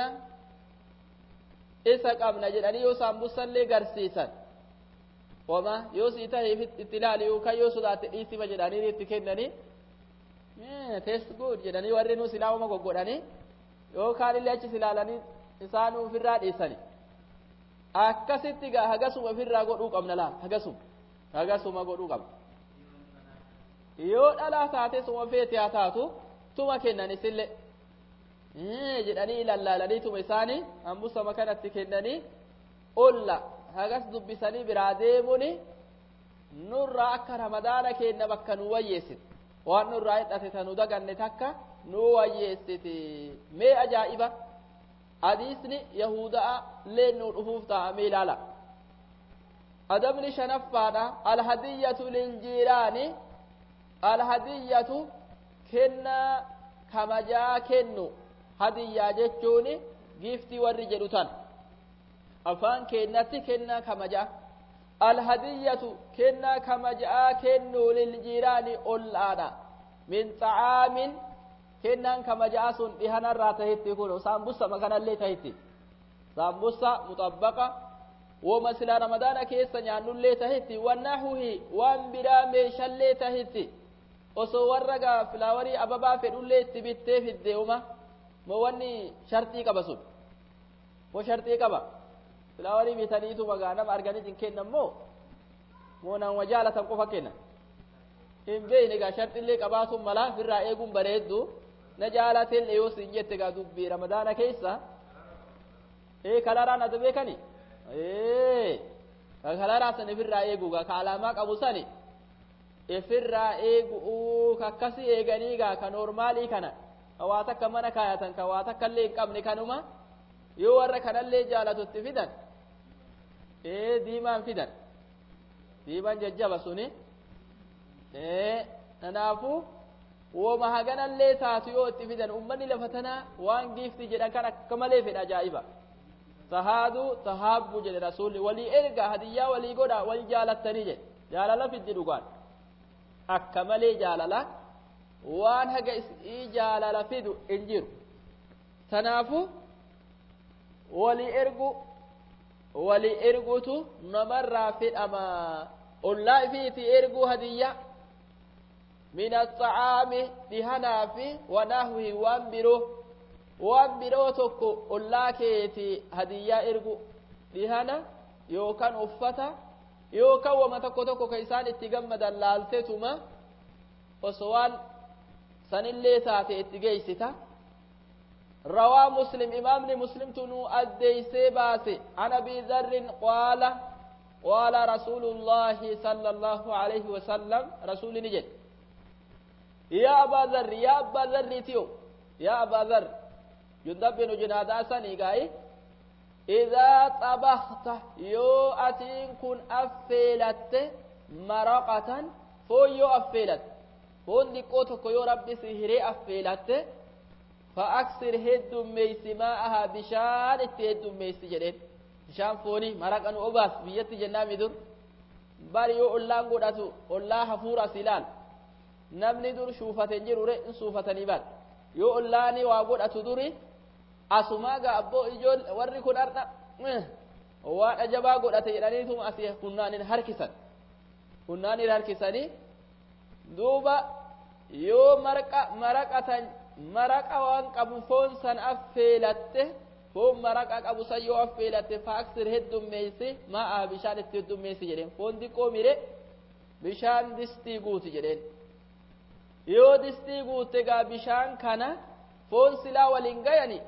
isa qabna jedhanii yoo saambussallee garsiisan wama yoo sii ta'e itti ilaali yookaan yoo sodaate dhiisima jedhanii itti kennanii test good jedhanii warri nu silaawama goggodhanii yookaan illee achis ilaalanii isaanuu ofirraa dhiisanii akkasitti gaa hagasuma ofirraa godhuu qabna laa hagasuma godhuu qabna yoo dhalaa taate suma feete haa taatu tuma kennanis jedhanii ilallaalanii tuma isaanii hambusama kanatti kennanii olla hagas dubbisanii biraa deemuuni nurraa akka ramadaana kenna bakka nu wayyeessite waan nurraa hidhate tanu daganne takka nu wayyeessite mee ajaa'iba hadiisni yahudaa leen nu dhufuuf ta'a mee ilaala adabni shanaffaadha alhadiyyatu liljiiraani alhadiyyatu kennaa kamajaa kennu hadiyyaa jechuun giiftii warri jedhu tan afaan kennatti kennaa kamajaa alhadiyyatu kennaa kamajaa kennu liljiiraani ollaadha min xa'aamin kennaan kamajaa sun dhihanarraa tahitti kun saambussa makanallee tahitti saambussa muxabbaqa woma sila ramadaana keessa nyaannullee tahitti wannahuhi waan biraa meeshallee tahitti osoo warra gaa filaawarii ababaa fedhullee itti bittee fiddeuma moo wanni shartii qaba sun moo shartii qaba filaawarii bitaniitu magaa nama arganiitiin kennan moo nama jaalatan qofa kennan hin beeyne gaa shartiillee qabaatuun malaa firraa eeguun bareeddu na jaalateen yoo siin jette gaa dubbii ramadaana keessa kalaraan ati beekani kalaraa san ifirraa eegu gaa ka alaamaa qabu sani ifirraa eegu kakkasii eeganii gaa ka noormaalii kana waa takka mana kaayatan ka waa takka illee hin qabne kanuma yoo warra kanallee jaalatutti fidan diimaan fidan diimaan jajjaba suni kanaafu woma haganallee taatu yoo itti fidan ummanni lafa tanaa waan giifti jedhan kan akka malee fedha ajaa'iba tahaadu tahaabbu jedhe rasuulli walii erga hadiyyaa walii godha wal jaalattanii jedhe jaalala fiddi dhugaan akka malee jaalala waan haga isii jaalala fidu hin jiru tanaafu walii ergutu namarraa fedhama ollaa ifiiti erguu hadiyyaa min axacaami dhihanaa fi wanahwihi waan biroo tokko ollaa keeti hadiyyaa ergu dhihana yookaan uffata yookaan wama tokko ka isaan itti gammadan laaltetuma osoo waan sanillee taate itti geeysita rawaa muslim imaamni muslimtu nu addeeysee baase an abii dharrin qaala rasuulullaahi sala allaahu alayhi wasallam rasuuli ni jedhe yaa abaa dharri yaa abbaa dharriitiyo yaa abaa dhar jundab binu junaadaa sanii gaayi idaa xabakta yoo atiin kun affeelatte maraqatan foon yoo affeelatte foon diqqoo tokko yoo rabbi si hiree affeelatte فأكثر هدوم ميسي ماءها بشان هدوم ميسي جدين بشان فوني مرقن أباس بيتي جنامي در بار يو الله قدتو الله حفور سلال نمني در شوفة جيرو رئن شوفة نبات يو الله ني وقدتو دري أسماغا أبو إجول وركن أرنا وان أجبا قدتو جرانيتم أسيه كنان هركسا دوبا يو مرقة وان قبو فون سن أفيلته فون مرقة قبو سيو أفيلته فأكثر هدو ميسي ما بشان التدو ميسي جرين فون دي قومي بشان دستي قوتي جرين يو دستي قوتي بشان كان فون سلا ولنغيني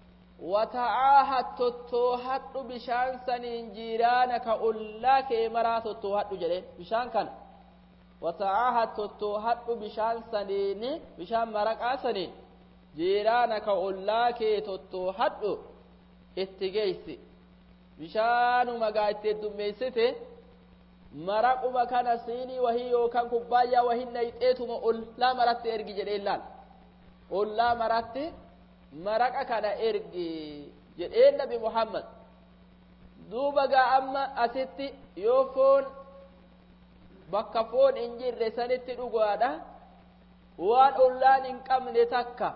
وتعاهد تتوحد بشان سنين جيرانك أولاك مرات تتوحد جرين بشان كان وتعاهد تتوحد بشان سنين بشان مرقا سنين جيرانك أولاك تتوحد اتقيسي بشان مقايت الدميسته مرقوا مكان سيني وهي يوكان كبايا وهي نيتيتما أولا مرات ارقي جرين لان أولا مرات مرقا كان ارقي جرين نبي محمد دوبا أما أستي يوفون bakka foon hin jirre sanitti dhugaadha waan ollaan hin qabne takka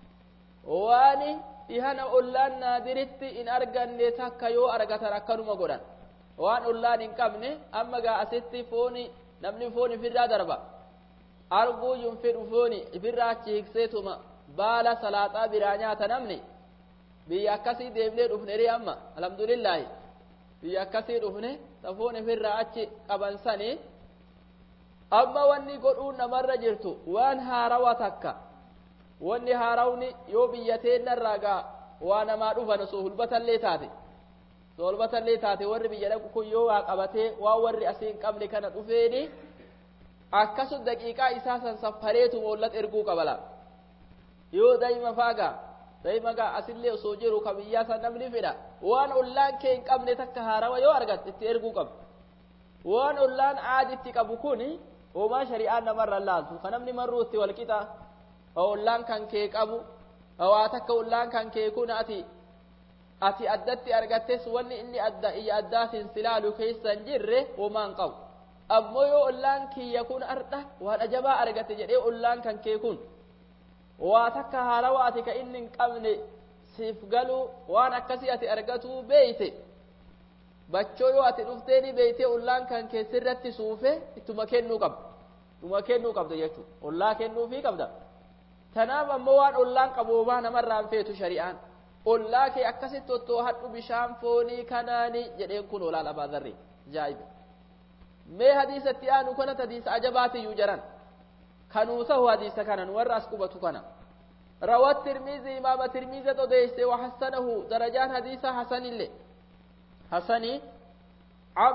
waan ihana ollaan naadiritti hin arganne takka yoo argatan akkanuma godhan waan ollaan hin qabne amma gaa asitti fooni namni foon ifirraa darba arguu yunfidhu fooni ifirraa achi hikseetuma baala salaaxaa biraa nyaata namni biyya akkasii deemnee dhufne amma alhamdulillaahi biyya akkasii dhufne ta foon ifirraa achi qaban sanii amma wanni godhuun namarra jirtu waan haarawa takka wanni haarawni yoo biyyateenarraa gaa waa namaa dhufan sohulbatallee taate warri biyya dhaqu kun yoo waa qabatee waan warri asii hin qabne kana dhufeeni akkasu daqiiqaa isaa san saffareetu moollat erguu qabala yoo daa'ima gaa asillee osoo jiru ka biyyaa san namni fedha waan ollaan kee hin qabne takka haarawa yoo argatte itti erguu qaba waan ollaan aaditti qabu kuni وما شريعة نمر اللالتو خنمني مروت والكتا أولان كان كي قبو أواتك أولان كان كي يكون أتي أدت أرغتس واني إني أدات انسلال كيسا جره وما انقو أمو يو أولان كي يكون أرده وهذا جبا أرغت جره أولان كان كي يكون واتك هارواتك إني قمني سيفقلو وانا كسية أرغتو بيتي bachoo yoo ati dhufteeni beeytee ollaan kan keessirratti suufe ittuma kennuu qabda jechuudha ollaa kennuufii qabda tanaaf ammoo waan ollaan qaboomaa namarraan feetu shari'aan ollaa kee akkasitti ottoo hadhu bishaan foonii kanaani jedheen kun olaal abaa zarri jaa'iba mee hadiisatti aanu kanat hadiisa ajabaatiyyuu jaran kanuu ta'u hadiisa kanan warra as qubatu kana روى الترمذي إمام الترمذي تديس وحسنه درجان حديث حسن الله حسني عن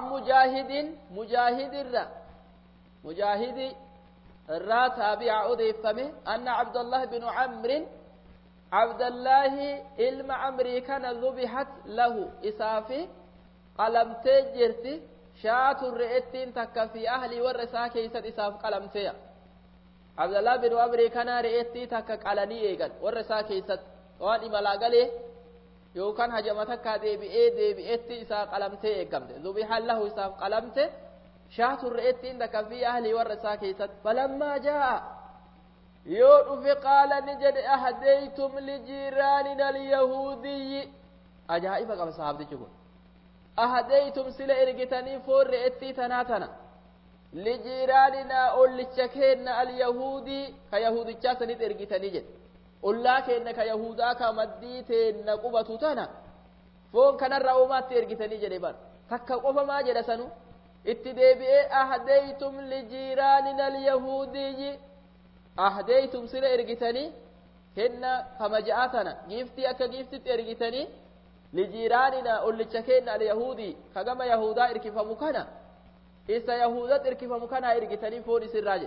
مجاهد الرا تابع أضيفمه أن عبد الله بن عمرو عبد الله علم عمري كان ذبحت له إسافي قلم تجرتي شات الرئتين تك في أهلي ورساك يسد إساف قلم تيا عبد الله بن عمري كان رئتي تك قلني إيقل ورساك يسد واني ملاقلي يوكان هجمتك ديبئتي إساف قلم تيا إيقل ذبح له إساف قلم تيا شات الرئتين تك في أهلي ورساك يسد فلما جاء يوسف قال نجد أهديتم لجيراننا اليهودي أجائب كما صحابتي تقول أهديتم سلا إرقتني فور رئتي تناتنا لجيراننا أولتشكينا اليهودي كيهودي تشاسني إرقتني جد أولا كينا كيهودا كمديتين قبة تنا فون كان الرؤومات إرقتني جد بار تكا قفا ما جد سنو اتدابئ أهديتم لجيراننا اليهودي أهديتم سلا إرقتني كنا فمجأتنا جيفتي أكا جيفتي إرقتني لجيراننا أولتشكينا اليهودي كما يهودا إركف مكانا إسا يهودا إركف مكانا إرقتني فوني سراجي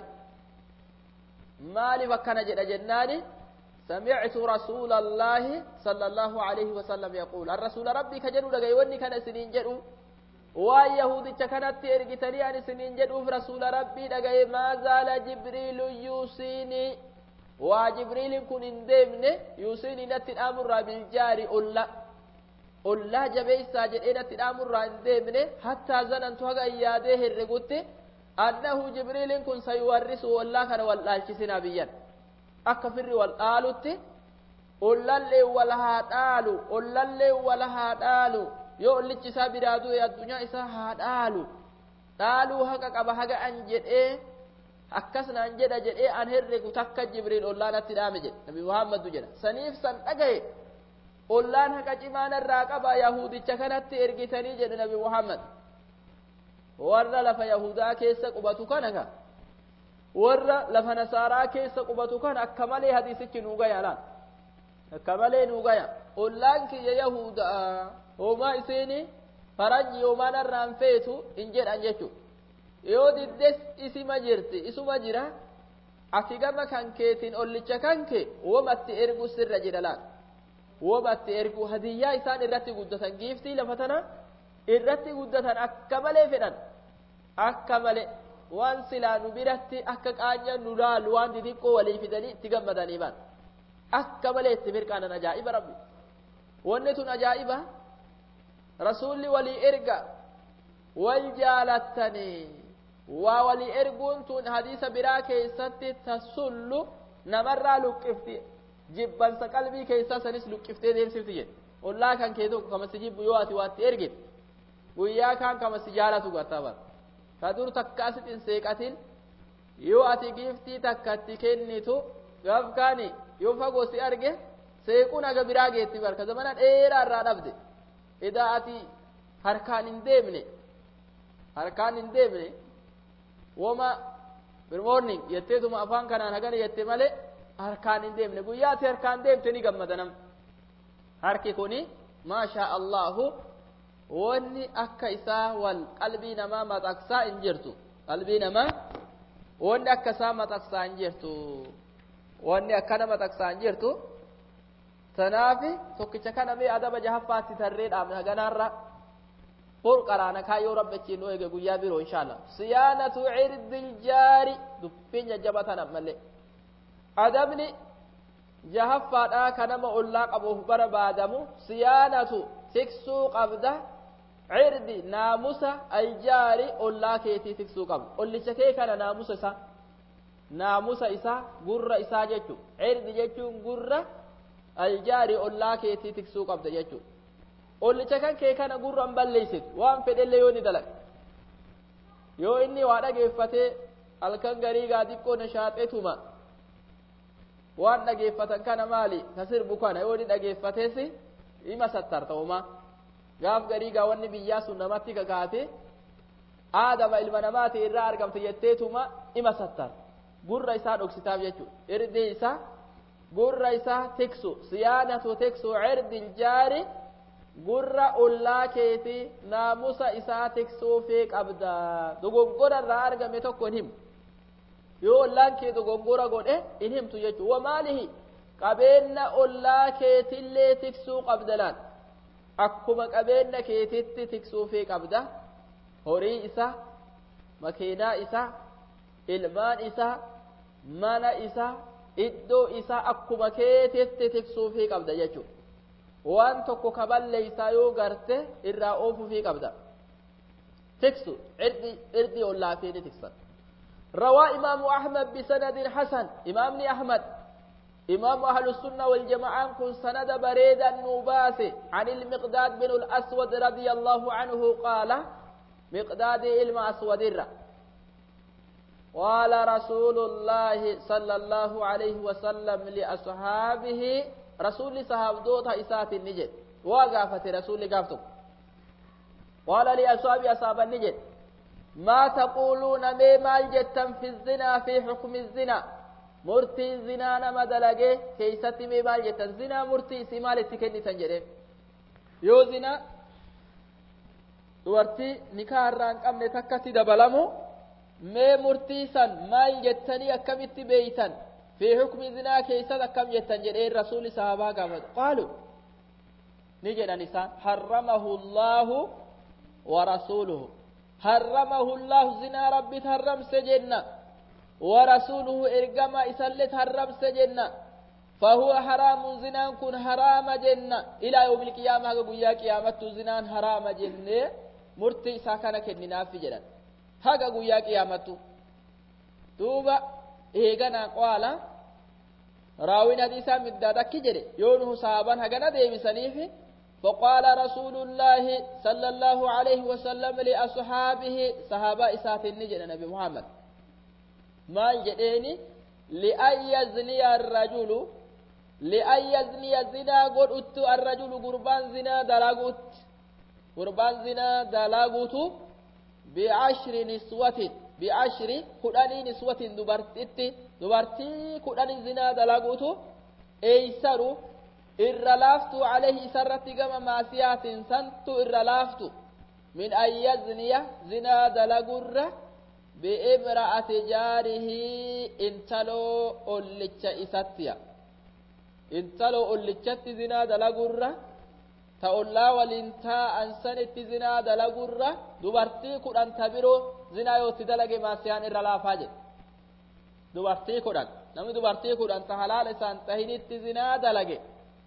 مالي فكنا جناني سمعت رسول الله صلى الله عليه وسلم يقول الرسول ربي كجنو لغيوني كان سنين جدو ويهودي كانت إرقتني أن سنين جدو رسول ربي لغي ما زال جبريل يوصيني وجبريل كن اندمني يوصيني نت الأمر بالجار أولا جبيسا جئنا الأمر اندمني حتى زننت هذا إياده الرقوت أنه جبريل كن سيورثه والله كان والآلكسنا بيا أكفر والآلت أولا اللي ولها دالو يقول لك سابرادو يا الدنيا إساها دالو هكا قبا هكا أنجد akkasna jedha jedhee an herregu takka jibriil ollaan atti dhaame jedhe nabi muhammadu jedha saniif san dhagaye ollaan haqa cimaan irraa qaba yahudicha kanatti ergitanii jedhe nabi muhammad warra lafa yahudaa keessa qubatu kana ka warra lafa nasaaraa keessa qubatu kana akka malee hadiisichi nuu gaya laan akka malee nuu gaya ollaan kiyya yahudaa homaa isiini faranji homaa narraan feetu hin jedhan jechuudha yoo diddes isima jirti isuma jira ati gama kan keetiin ollicha kanke womatti ergu sirra jira laan womatti ergu hadiyyaa isaan irratti guddatan giiftii lafa tana irratti guddatan akka malee fedhan akka malee waan silaa nu biratti akka qaanya nu laalu waan xixiqqoo walii fidanii itti gammadanii baan akka malee itti mirqaanan ajaa'iba rabbi wanni tun ajaa'iba rasuulli walii erga wal jaalattanii waa walii erguun tun hadiisa biraa keessatti tasullu namarraa luqqifti jibbansa qalbii keessaa sanis luqqiftee deemsifti jedhe ollaa kan kee tokko kama si jibbu yoo ati waatti ergite guyyaa kaan kama si jaalatu gartaa bara ka dur takka asit hin seeqatin yoo ati giiftii takka itti kennitu gaaf kaani yoo fagoo si arge seequun haga biraa geetti barka zamana dheeraa irraa dhabde idaa ati harkaan hin deemne woma good morning yetteetuma afaan kanaan hagana yette malee harkaan hin deemne guyyaa ati harkaan deemte ni gammada nam harki kuni maashaa allahu wanni akka isaa wal qalbii namaa maxaqsaa hin jirtu qalbii namaa wanni akka isaa maxaqsaa hin jirtu wanni akkana maxaqsaa hin jirtu tanaafi tokkicha kana mee adaba jahaffaatti tarree dhaabne haganaarra quraana kaayoo rabbichiin nu eege guyyaa biroo inshallah siyaanatu irdil jaari dubbiin jajjabatan ammallee adabni jahaffaadha kanama ollaa qabuuf barbaadamu siyaanatu tiksuu qabda irdi naamusa aljaari ollaa keetii tiksuu qabda ollicha kee kana naamusa isaa gurra isaa jechuu irdi jechuun gurra aljaari ollaa keetii tiksuu qabda jechuu ollicha kan kee kana gurran balleessitu waan fedhelle yoo ni dalaga yoo inni waa dhageeffatee halkan garii gaadiqqoo na shaaxetuma waan dhageeffatan kana maali tasirbu kana yoo ni dhageeffateesi ima sattarta homaa gaaf garii gaa wanni biyyaa sun namatti kakaate aadama ilma namaati irraa argamte jetteetuma ima sattarta gurra isaa dhoksitaaf jechuudha irdii isaa gurra isaa tiksu siyaanatu tiksu irdil jaari gurra ollaa keeti naamusa isaa tiksuufii qabda dogoggora irraa argame tokko hin himu yoo ollaan kee dogoggora godhe hin himtu jechuudha wamaalihi qabeenna ollaa keetillee tiksuu qabda laan akkuma qabeenna keetitti tiksuufii qabda horii isaa makiinaa isaa ilmaan isaa mana isaa iddoo isaa akkuma keetitti tiksuufii qabda jechuudha waan tokko kaballeeysaa yoo garte irraa oofuufii qabda tiksu irdi ollaa fi ni tiksan روى إمام أحمد بسند حسن إمامني أحمد إمام أهل السنة والجماعة كن سند بريدا نباس عن المقداد بن الأسود رضي الله عنه قال مقداد علم أسود قال رسول الله صلى الله عليه وسلم لأصحابه رسول صحاب دوتها إسات النجد وقافت رسول قافتم قال لأصحابي أصحاب النجد ما تقولون مال جتا في الزنا في حكم الزنا مرتي الزنا نما دلقه كيست مال جتا الزنا مرتي سمال تكني تنجره يو زنا ورتي نكار ران قمن تكتي دبلمو ما مرتي سن مال جتني أكمت بيتا في حكم الزنا كيست أكم جتا جره الرسول صحابه قالوا نجد نسان حرمه الله ورسوله حرمه الله زنا ربي تحرم سجنة ورسوله إرقما إسلت حرم سجنة فهو حرام زنا كن حرام جنة إلى يوم القيامة قويا قيامة زنا حرام جنة مرتي ساكنا كننا في جنة هذا قويا قيامة توبا إيغانا قوالا راوين حديثا مدادا كجري يونه صحابا هغانا ديمي سنيفي فقال رسول الله صلى الله عليه وسلم لأصحابه صحابة إسات النجن نبي محمد ما جديني لأن يزني الرجل لأن يزني زنا قد الرجل قربان زنا دلاغوت قربان زنا دلاغوت بعشر نسوة بعشر كداني نسوة دبرتي كداني زنا دلاغوت ايسرو irralaaftu alayhi isarratti gama maasiyaatin santu irralaaftu min an yazniya zinaa dalagurra biimra'ati jaarihi intaloo ollicha isattiya intaloo ollichatti zinaa dalagurra ta ollaa waliin taa'an sanitti zinaa dalagurra dubartii kudhan ta biroo zinaa yootti dalage maasiyaan irra laafaa jedhe dubartii kudhan namni dubartii kudhan ta halaala isaan tahinitti zinaa dalage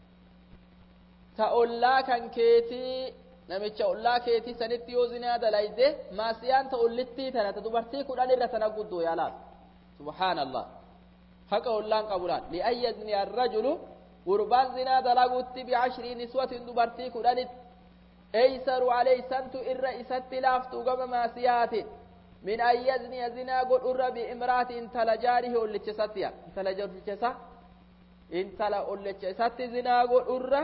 ta ollaa kan keetii namicha ollaa keetii sanitti yoo zinaa dalayde maasiyaan ta ollittii tana ta dubartii kudhan irra tana guddoo yaalaal subhaanallah haqa ollaan qabulaan li'an yazni arrajulu gurbaan zinaa dalagutti bi'ashrii niswatin dubartii kudhanit eysaru aleysantu irra isatti laaftu gama maasiyaatin min an yazniya zinaa godhurra bi'imraati intala jaarihi ollicha isattiya intala jorticha isa intala ollicha isatti zinaa godhurra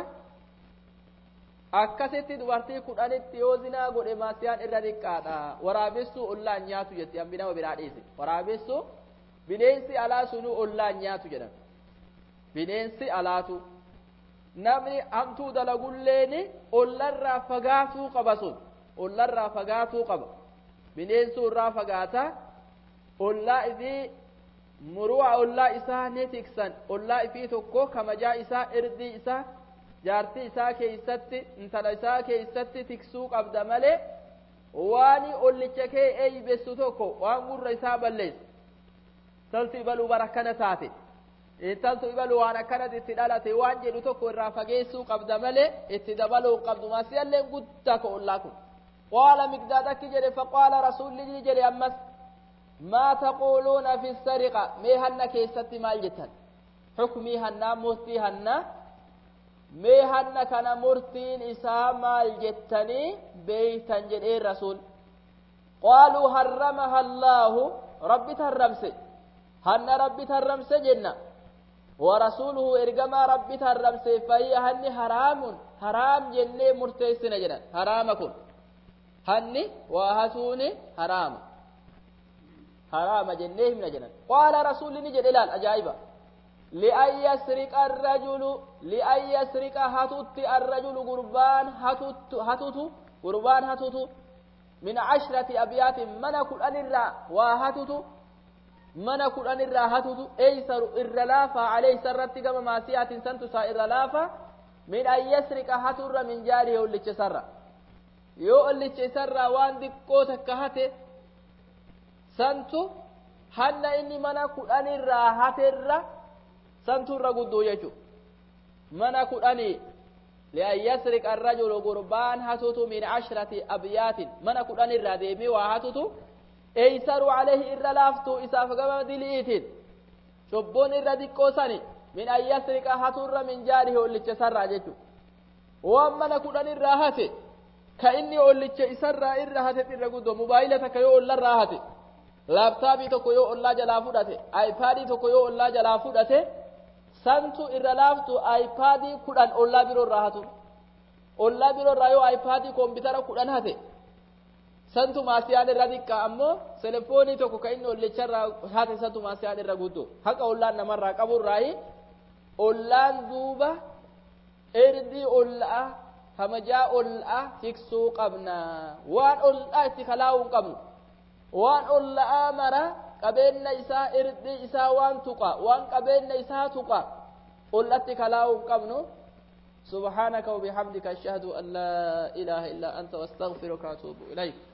akkasitti dubartii kudhanitti yoo zinaa godhe maasiyaan irra diqqaadha waraabessuu ollaan nyaatu jetti hambi nama biraa dhiise waraabessuu bineensi alaa sunuu ollaan nyaatu jedhan bineensi alaatu namni hamtuu dalagulleeni ollarraa fagaatuu qaba sun ollarraa fagaatuu qaba bineensuu irraa fagaata ollaa ifii muru'a ollaa isaa ni tiksan ollaa ifii tokko kamajaa isaa irdii isaa jaartii isaa keessatti intala isaa keessatti tiksuu qabda malee waan ollicha kee eeybessu tokko waan gurra isaa balleessu taltu ibaluu barakkana taate taltu ibaluu waan akkanatti itti dhalate waan jedhu tokko irraa fageessuu qabda malee itti dabaluu qabdu maasiyalleen guddaa ka ollaa kun qaala miqdaad akki jedhe faqaala rasuulli jedhe ammas maa taquuluuna fi sariqa mee hanna keessatti maal jettan xukmii hannaa murtii hannaa mee hanna kana murtiin isaa maal jettanii beeytan jedhee rasuul qaaluu harramaha allaahu rabbi tarramse hanna rabbi tarramse jenna ورسوله إرجما ربي ترمسي فهي هني حرام جنة مرتيسنا جنا حرامكم هني وهسوني حرام جنة من جنا قال رسول نجد الآن أجايبا لأن يسرق هتوت الرجل قربان هتوت من 10 أبيات منك الأنرى وهتوت mana kudhan irraa hatutu eysaru irra laafa alayhi sarratti gama maasiyaatin santu isaa irra laafa min an yasriqa haturra min jaarihi ollicha isarra yoo ollicha isarraa waan diqqoo takka hate santu hanna inni mana kudhan irraa haterra santu irra guddoo jechu mana kudhanii li'an yasriqa arrajulu gurbaan hatutu min 10 abyaatin mana kudhan irraa deemee waa hatutu eysaru alayhi irra laaftu isaaf gama diliitin shobboon irra diqqoosani min an yasriqa haturra min jaarihi ollicha isarraa jechu waan mana kudhan irraa hate ka inni ollicha isarraa irra hate irra guddoo mobaayila takka yoo ollarraa hate laaptaabii tokko yoo ollaa jalaa fudhate aayipaadii tokko yoo ollaa jalaa fudhate santu irra laaftu aayipaadii 10 ollaa biroo irraa hatu ollaa biroo irraa yoo aayipaadii koompitara 10 hate santu maasiyaan irra diqqa ammoo telefoonii tokko ka inni ollicharraa hate santu maasiyaan irra guddoo haqa ollaan namarraa qaburraayi ollaan duuba irdii ollaa hamajaa ollaa tiksuu qabna waan ollaa itti kalaa'uu qabnu waan ollaa mara qabeenna isaa irdii isaa waan tuqa waan qabeenna isaa tuqa ollatti kalaa'uu qabnu سبحانك وبحمدك أشهد أن لا إله إلا أنت واستغفرك وأتوب إليك